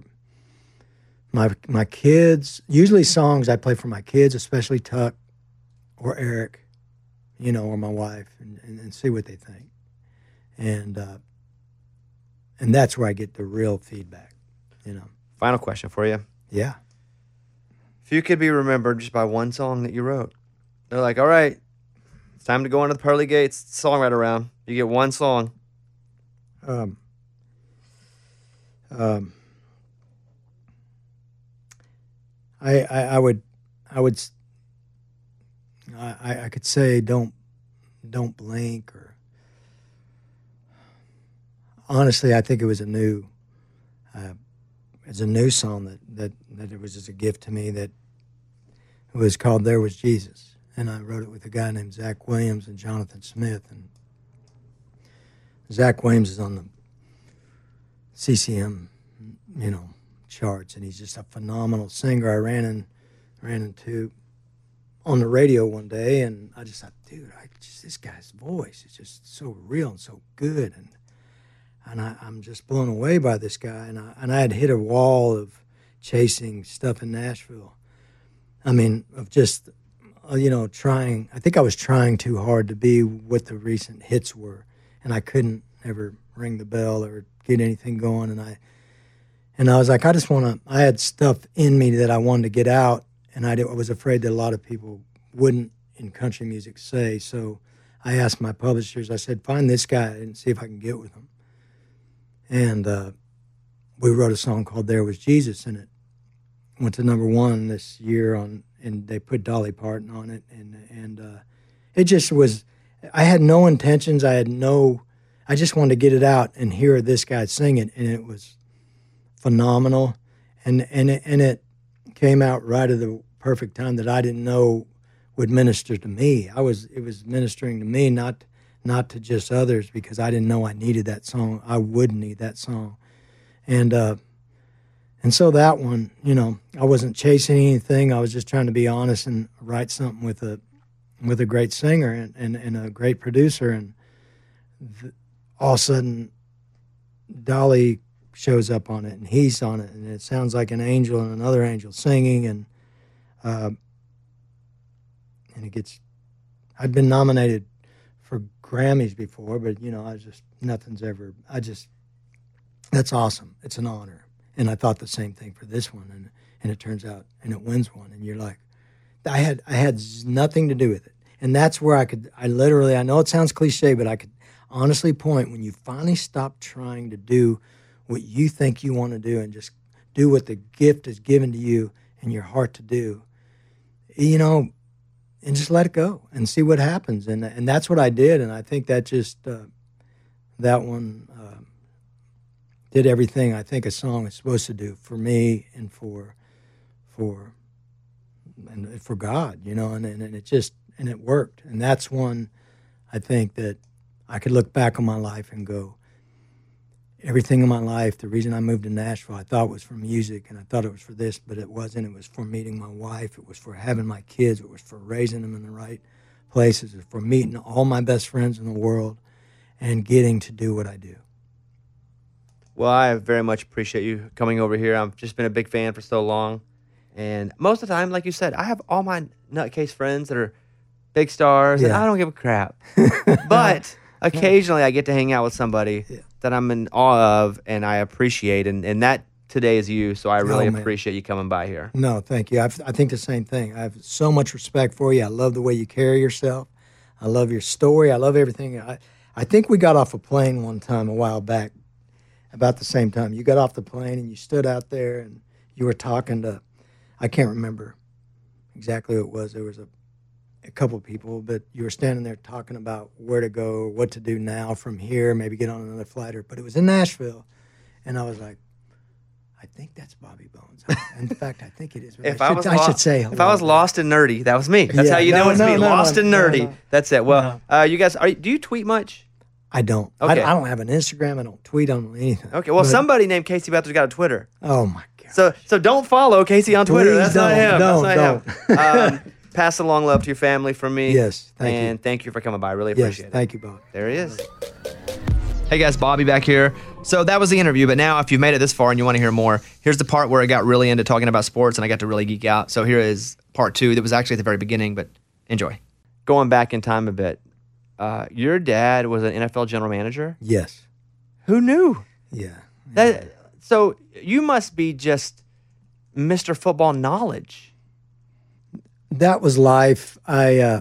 My my kids, usually songs I play for my kids, especially Tuck or Eric, you know, or my wife, and, and, and see what they think. And uh, and that's where I get the real feedback, you know. Final question for you. Yeah. If you could be remembered just by one song that you wrote, they're like, all right, it's time to go into the pearly gates songwriter round. You get one song. Um, um, I, I, I would, I would, s- I, I could say don't, don't blink, or honestly, I think it was a new, uh, it's a new song that, that, that it was just a gift to me, that it was called There Was Jesus. And I wrote it with a guy named Zach Williams and Jonathan Smith. And Zach Williams is on the C C M, you know, charts, and he's just a phenomenal singer. I ran in, ran into on the radio one day, and I just thought, dude, I just this guy's voice is just so real and so good, and and I, I'm just blown away by this guy. And I and I had hit a wall of chasing stuff in Nashville. I mean, of just uh, you know, trying. I think I was trying too hard to be what the recent hits were, and I couldn't ever ring the bell or get anything going. And I. And I was like, I just want to, I had stuff in me that I wanted to get out, and I, did, I was afraid that a lot of people wouldn't in country music say. So I asked my publishers, I said, find this guy and see if I can get with him. And uh, we wrote a song called There Was Jesus, and it went to number one this year on, and they put Dolly Parton on it. And, and uh, it just was, I had no intentions. I had no, I just wanted to get it out and hear this guy sing it, and it was phenomenal, and and it, and it came out right at the perfect time that I didn't know would minister to me. I was it was ministering to me, not not to just others, because I didn't know I needed that song. I would need that song, and uh, and so that one, you know, I wasn't chasing anything. I was just trying to be honest and write something with a with a great singer and and, and a great producer, and th- all of a sudden, Dolly shows up on it, and he's on it, and it sounds like an angel and another angel singing, and uh, and it gets. I'd been nominated for Grammys before, but you know, I just nothing's ever. I just that's awesome. It's an honor, and I thought the same thing for this one, and and it turns out, and it wins one, and you're like, I had I had nothing to do with it. And that's where I could, I literally, I know it sounds cliche, but I could honestly point when you finally stop trying to do what you think you want to do and just do what the gift is given to you in your heart to do, you know, and just let it go and see what happens. And and that's what I did. And I think that just, uh, that one uh, did everything I think a song is supposed to do for me and for, for, and for God, you know, and, and, and it just, and it worked. And that's one I think that I could look back on my life and go, everything in my life, the reason I moved to Nashville, I thought was for music, and I thought it was for this, but it wasn't. It was for meeting my wife. It was for having my kids. It was for raising them in the right places. It was for meeting all my best friends in the world and getting to do what I do. Well, I very much appreciate you coming over here. I've just been a big fan for so long. And most of the time, like you said, I have all my nutcase friends that are big stars, and Yeah. I don't give a crap. But occasionally I get to hang out with somebody Yeah. that I'm in awe of and I appreciate, and, and that today is you, so I really Oh, man. appreciate you coming by here. No, thank you. I've, I think the same thing. I have so much respect for you. I love the way you carry yourself. I love your story. I love everything. I, I think we got off a plane one time a while back, about the same time. You got off the plane and you stood out there and you were talking to, I can't remember exactly what it was. There was a, a couple of people, but you were standing there talking about where to go, what to do now from here, maybe get on another flight. Or, but it was in Nashville. And I was like, I think that's Bobby Bones. In fact, I think it is. If I I, should, was I lo- should say if I hello. was lost and nerdy, that was me. That's Yeah, how you no, know it's no, me. no, lost no, and no, nerdy. no. That's it. Well, uh, you guys, are, do you tweet much? I don't. Okay. I, I don't have an Instagram. I don't tweet on anything. Okay. Well, But- somebody named Casey Beathard's got a Twitter. Oh my God. So so don't follow Casey on Twitter. Please That's not don't, him. don't, That's not him. Um, pass along love to your family from me. Yes, thank you. and thank you for coming by. I really Yes, appreciate it. thank you, Bob. There he is. Hey guys, Bobby back here. So that was the interview, but now if you've made it this far and you want to hear more, here's the part where I got really into talking about sports and I got to really geek out. So here is part two that was actually at the very beginning, but enjoy. Going back in time a bit, uh, your dad was an N F L general manager? Yes. Who knew? Yeah. That, so you must be just Mister Football knowledge. That was life. I uh,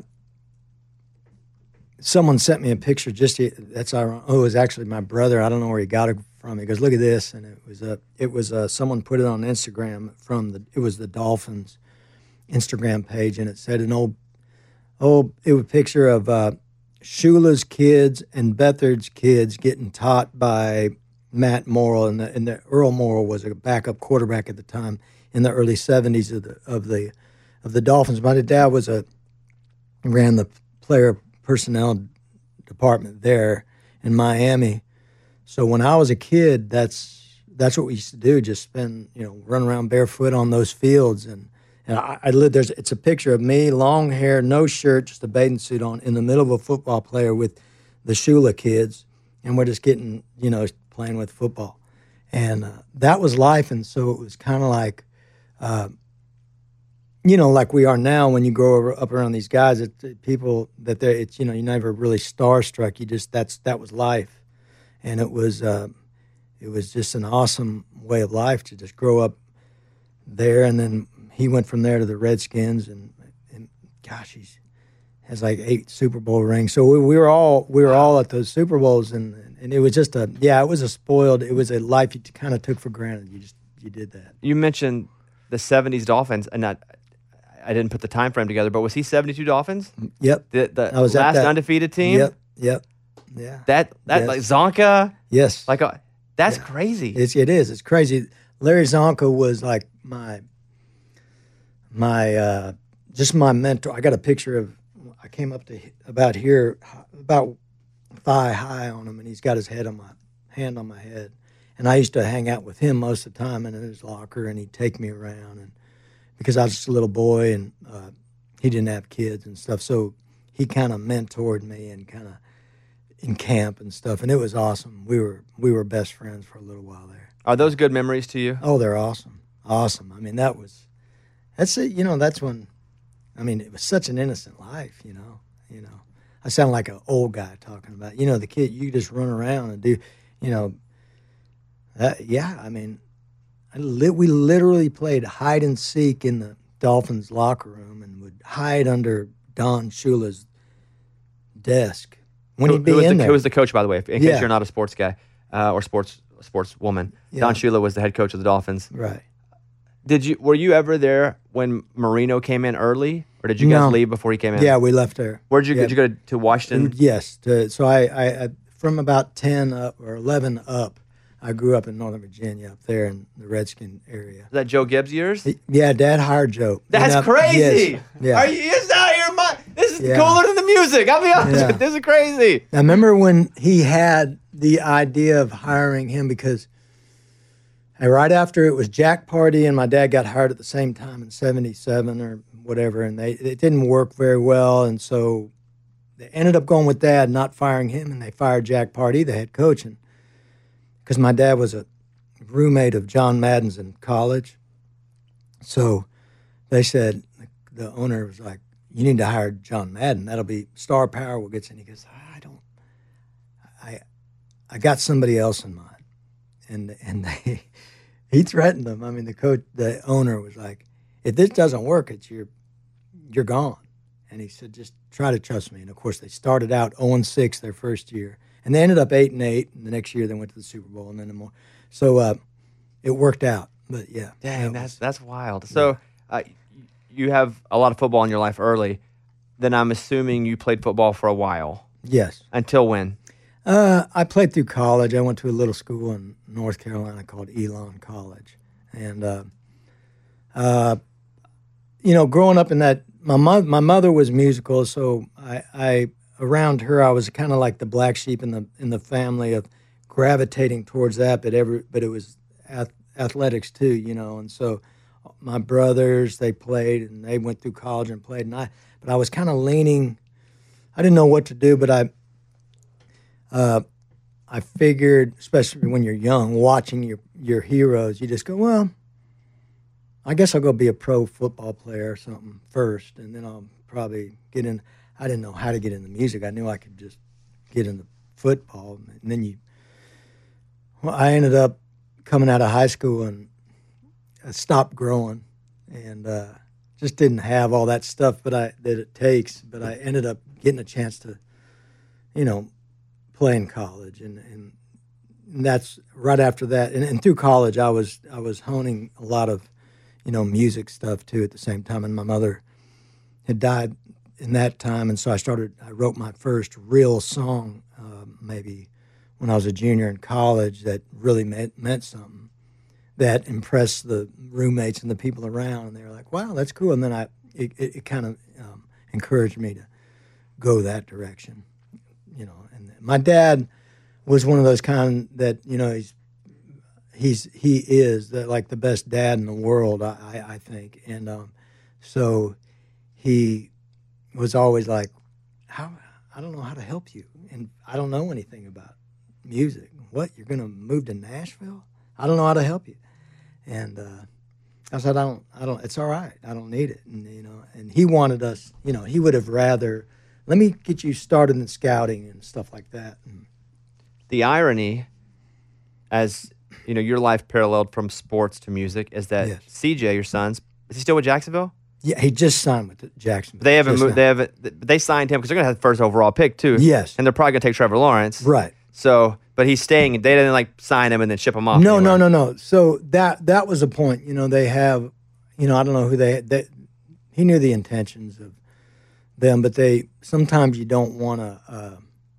someone sent me a picture. Just that's ironic. Oh, it was actually my brother. I don't know where he got it from. He goes, "Look at this," and it was a. It was a, someone put it on Instagram from the. It was the Dolphins Instagram page, and it said an old, old. It was a picture of uh, Shula's kids and Beathard's kids getting taught by Matt Morrill, and the, and the Earl Morrill was a backup quarterback at the time in the early seventies of the of the of the Dolphins. My dad was a ran the player personnel department there in Miami. So when I was a kid, that's that's what we used to do. Just spend you know run around barefoot on those fields, and and I, I lived there's it's a picture of me, long hair, no shirt, just a bathing suit on, in the middle of a football player with the Shula kids, and we're just getting you know playing with football, and uh, that was life. And so it was kind of like. Uh, you know, like we are now, when you grow over, up around these guys, it, it, people that they're, it's, you know, you never really starstruck. You just, that's, that was life. And it was, uh, it was just an awesome way of life to just grow up there. And then he went from there to the Redskins, and, and gosh, he's has like eight Super Bowl rings. So we, we were all, we were all at those Super Bowls, and, and it was just a, yeah, it was a spoiled, it was a life you kind of took for granted. You just, you did that. You mentioned the seventies Dolphins, and not, I didn't put the time frame together, but was he seventy-two Dolphins? Yep. The, the I was at last that. undefeated team? Yep. Yep. Yeah. That, that Yes. like Zonka, Yes. like, uh, that's Yeah. crazy. It's it is. It's crazy. Larry Zonka was like my my uh, just my mentor. I got a picture of. I came up to h- about here, about thigh high on him, and he's got his head on my hand on my head. And I used to hang out with him most of the time in his locker, and he'd take me around, and because I was just a little boy, and uh, he didn't have kids and stuff, so he kind of mentored me and kind of in camp and stuff, and it was awesome. We were we were best friends for a little while there. Are those good memories to you? Oh, they're awesome, awesome. I mean, that was that's it. You know, that's when. I mean, it was such an innocent life. You know, you know. I sound like an old guy talking about. You know, the kid you just run around and do. You know. Uh, yeah, I mean, I li- we literally played hide and seek in the Dolphins locker room and would hide under Don Shula's desk when Who, he'd be who was in the, there. who was the coach, by the way, in case Yeah. you're not a sports guy uh, or sports sports woman? Yeah. Don Shula was the head coach of the Dolphins. right. Did you were you ever there when Marino came in early, or did you guys No. leave before he came in? Yeah, we left there. Where'd you yeah. go? Did you go to, to Washington? Yes. To, so I, I, I, from about ten up or eleven up, I grew up in Northern Virginia up there in the Redskin area. Is that Joe Gibbs years? Yeah, Dad hired Joe. That's And, uh, crazy. yes, yeah. Are you is out your mind? This is Yeah. cooler than the music. I'll be honest. Yeah. with you. This is crazy. I remember when he had the idea of hiring him because uh, right after it was Jack Party and my dad got hired at the same time in seventy-seven or whatever, and they it didn't work very well, and so they ended up going with Dad, not firing him, and they fired Jack Party, the head coach, and because my dad was a roommate of John Madden's in college, so they said the owner was like, "You need to hire John Madden. That'll be star power. Will get you." And he goes, "I don't. I, I got somebody else in mind," and and they, he threatened them. I mean, the coach, the owner was like, "If this doesn't work, it's you're, you're gone." And he said, "Just try to trust me." And of course, they started out oh and six their first year, and they ended up eight and eight. And the next year, they went to the Super Bowl, and then the more. So uh, it worked out. But yeah, Dang, that that's was- that's wild. So uh, you have a lot of football in your life early. Then I'm assuming you played football for a while. yes. Until when? Uh, I played through college. I went to a little school in North Carolina called Elon College, and uh, uh, you know, growing up in that, my mo- my mother was musical, so I, I around her I was kind of like the black sheep in the in the family of gravitating towards that, but every but it was ath- athletics too, you know, and so my brothers they played and they went through college and played, and I but I was kind of leaning. I didn't know what to do, but I. Uh, I figured, especially when you're young, watching your, your heroes, you just go, well, I guess I'll go be a pro football player or something first, and then I'll probably get in. I didn't know how to get into music. I knew I could just get into football. And then you, well, I ended up coming out of high school and I stopped growing and uh, just didn't have all that stuff but I, that it takes. But I ended up getting a chance to, you know, play in college, and, and that's right after that. And, and through college, I was I was honing a lot of, you know, music stuff too at the same time. And my mother had died in that time, and so I started. I wrote my first real song uh, maybe when I was a junior in college that really meant meant something, that impressed the roommates and the people around, and they were like, "Wow, that's cool." And then I it, it, it kind of um, encouraged me to go that direction. You know, and my dad was one of those kind that, you know, he's he's he is the, like the best dad in the world, I I, I think, and um, so he was always like, how I don't know how to help you, and I don't know anything about music. What, you're gonna move to Nashville? I don't know how to help you, and uh, I said, I don't I don't. It's all right. I don't need it, and you know, and he wanted us. You know, he would have rather. Let me get you started in scouting and stuff like that. And The irony, as you know, your life paralleled from sports to music, is that Yes. C J, your son's, is he still with Jacksonville? yeah, he just signed with Jacksonville. They haven't Just moved. now. They haven't. They signed him because they're gonna have the first overall pick too. Yes. and they're probably gonna take Trevor Lawrence. Right. So, but he's staying. They didn't like sign him and then ship him off. No, anywhere. no, no, no. So that that was a point. You know, they have. You know, I don't know who they. they he knew the intentions of them, but they sometimes you don't want to. Uh,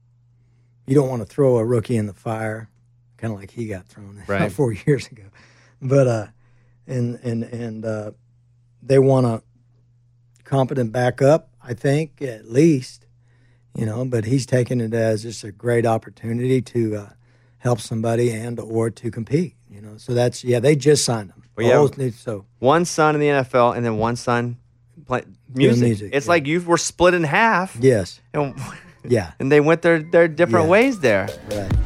you don't want to throw a rookie in the fire, kind of like he got thrown Right. four years ago. But uh, and and and uh, they want a competent backup, I think, at least. You know, but he's taking it as just a great opportunity to uh, help somebody and or to compete. You know, so that's yeah. They just signed him. Well, yeah. All new- so One son in the N F L and then one son play music. music, it's yeah. like you were split in half. yes, And, yeah, and they went their their different Yeah. ways there. right.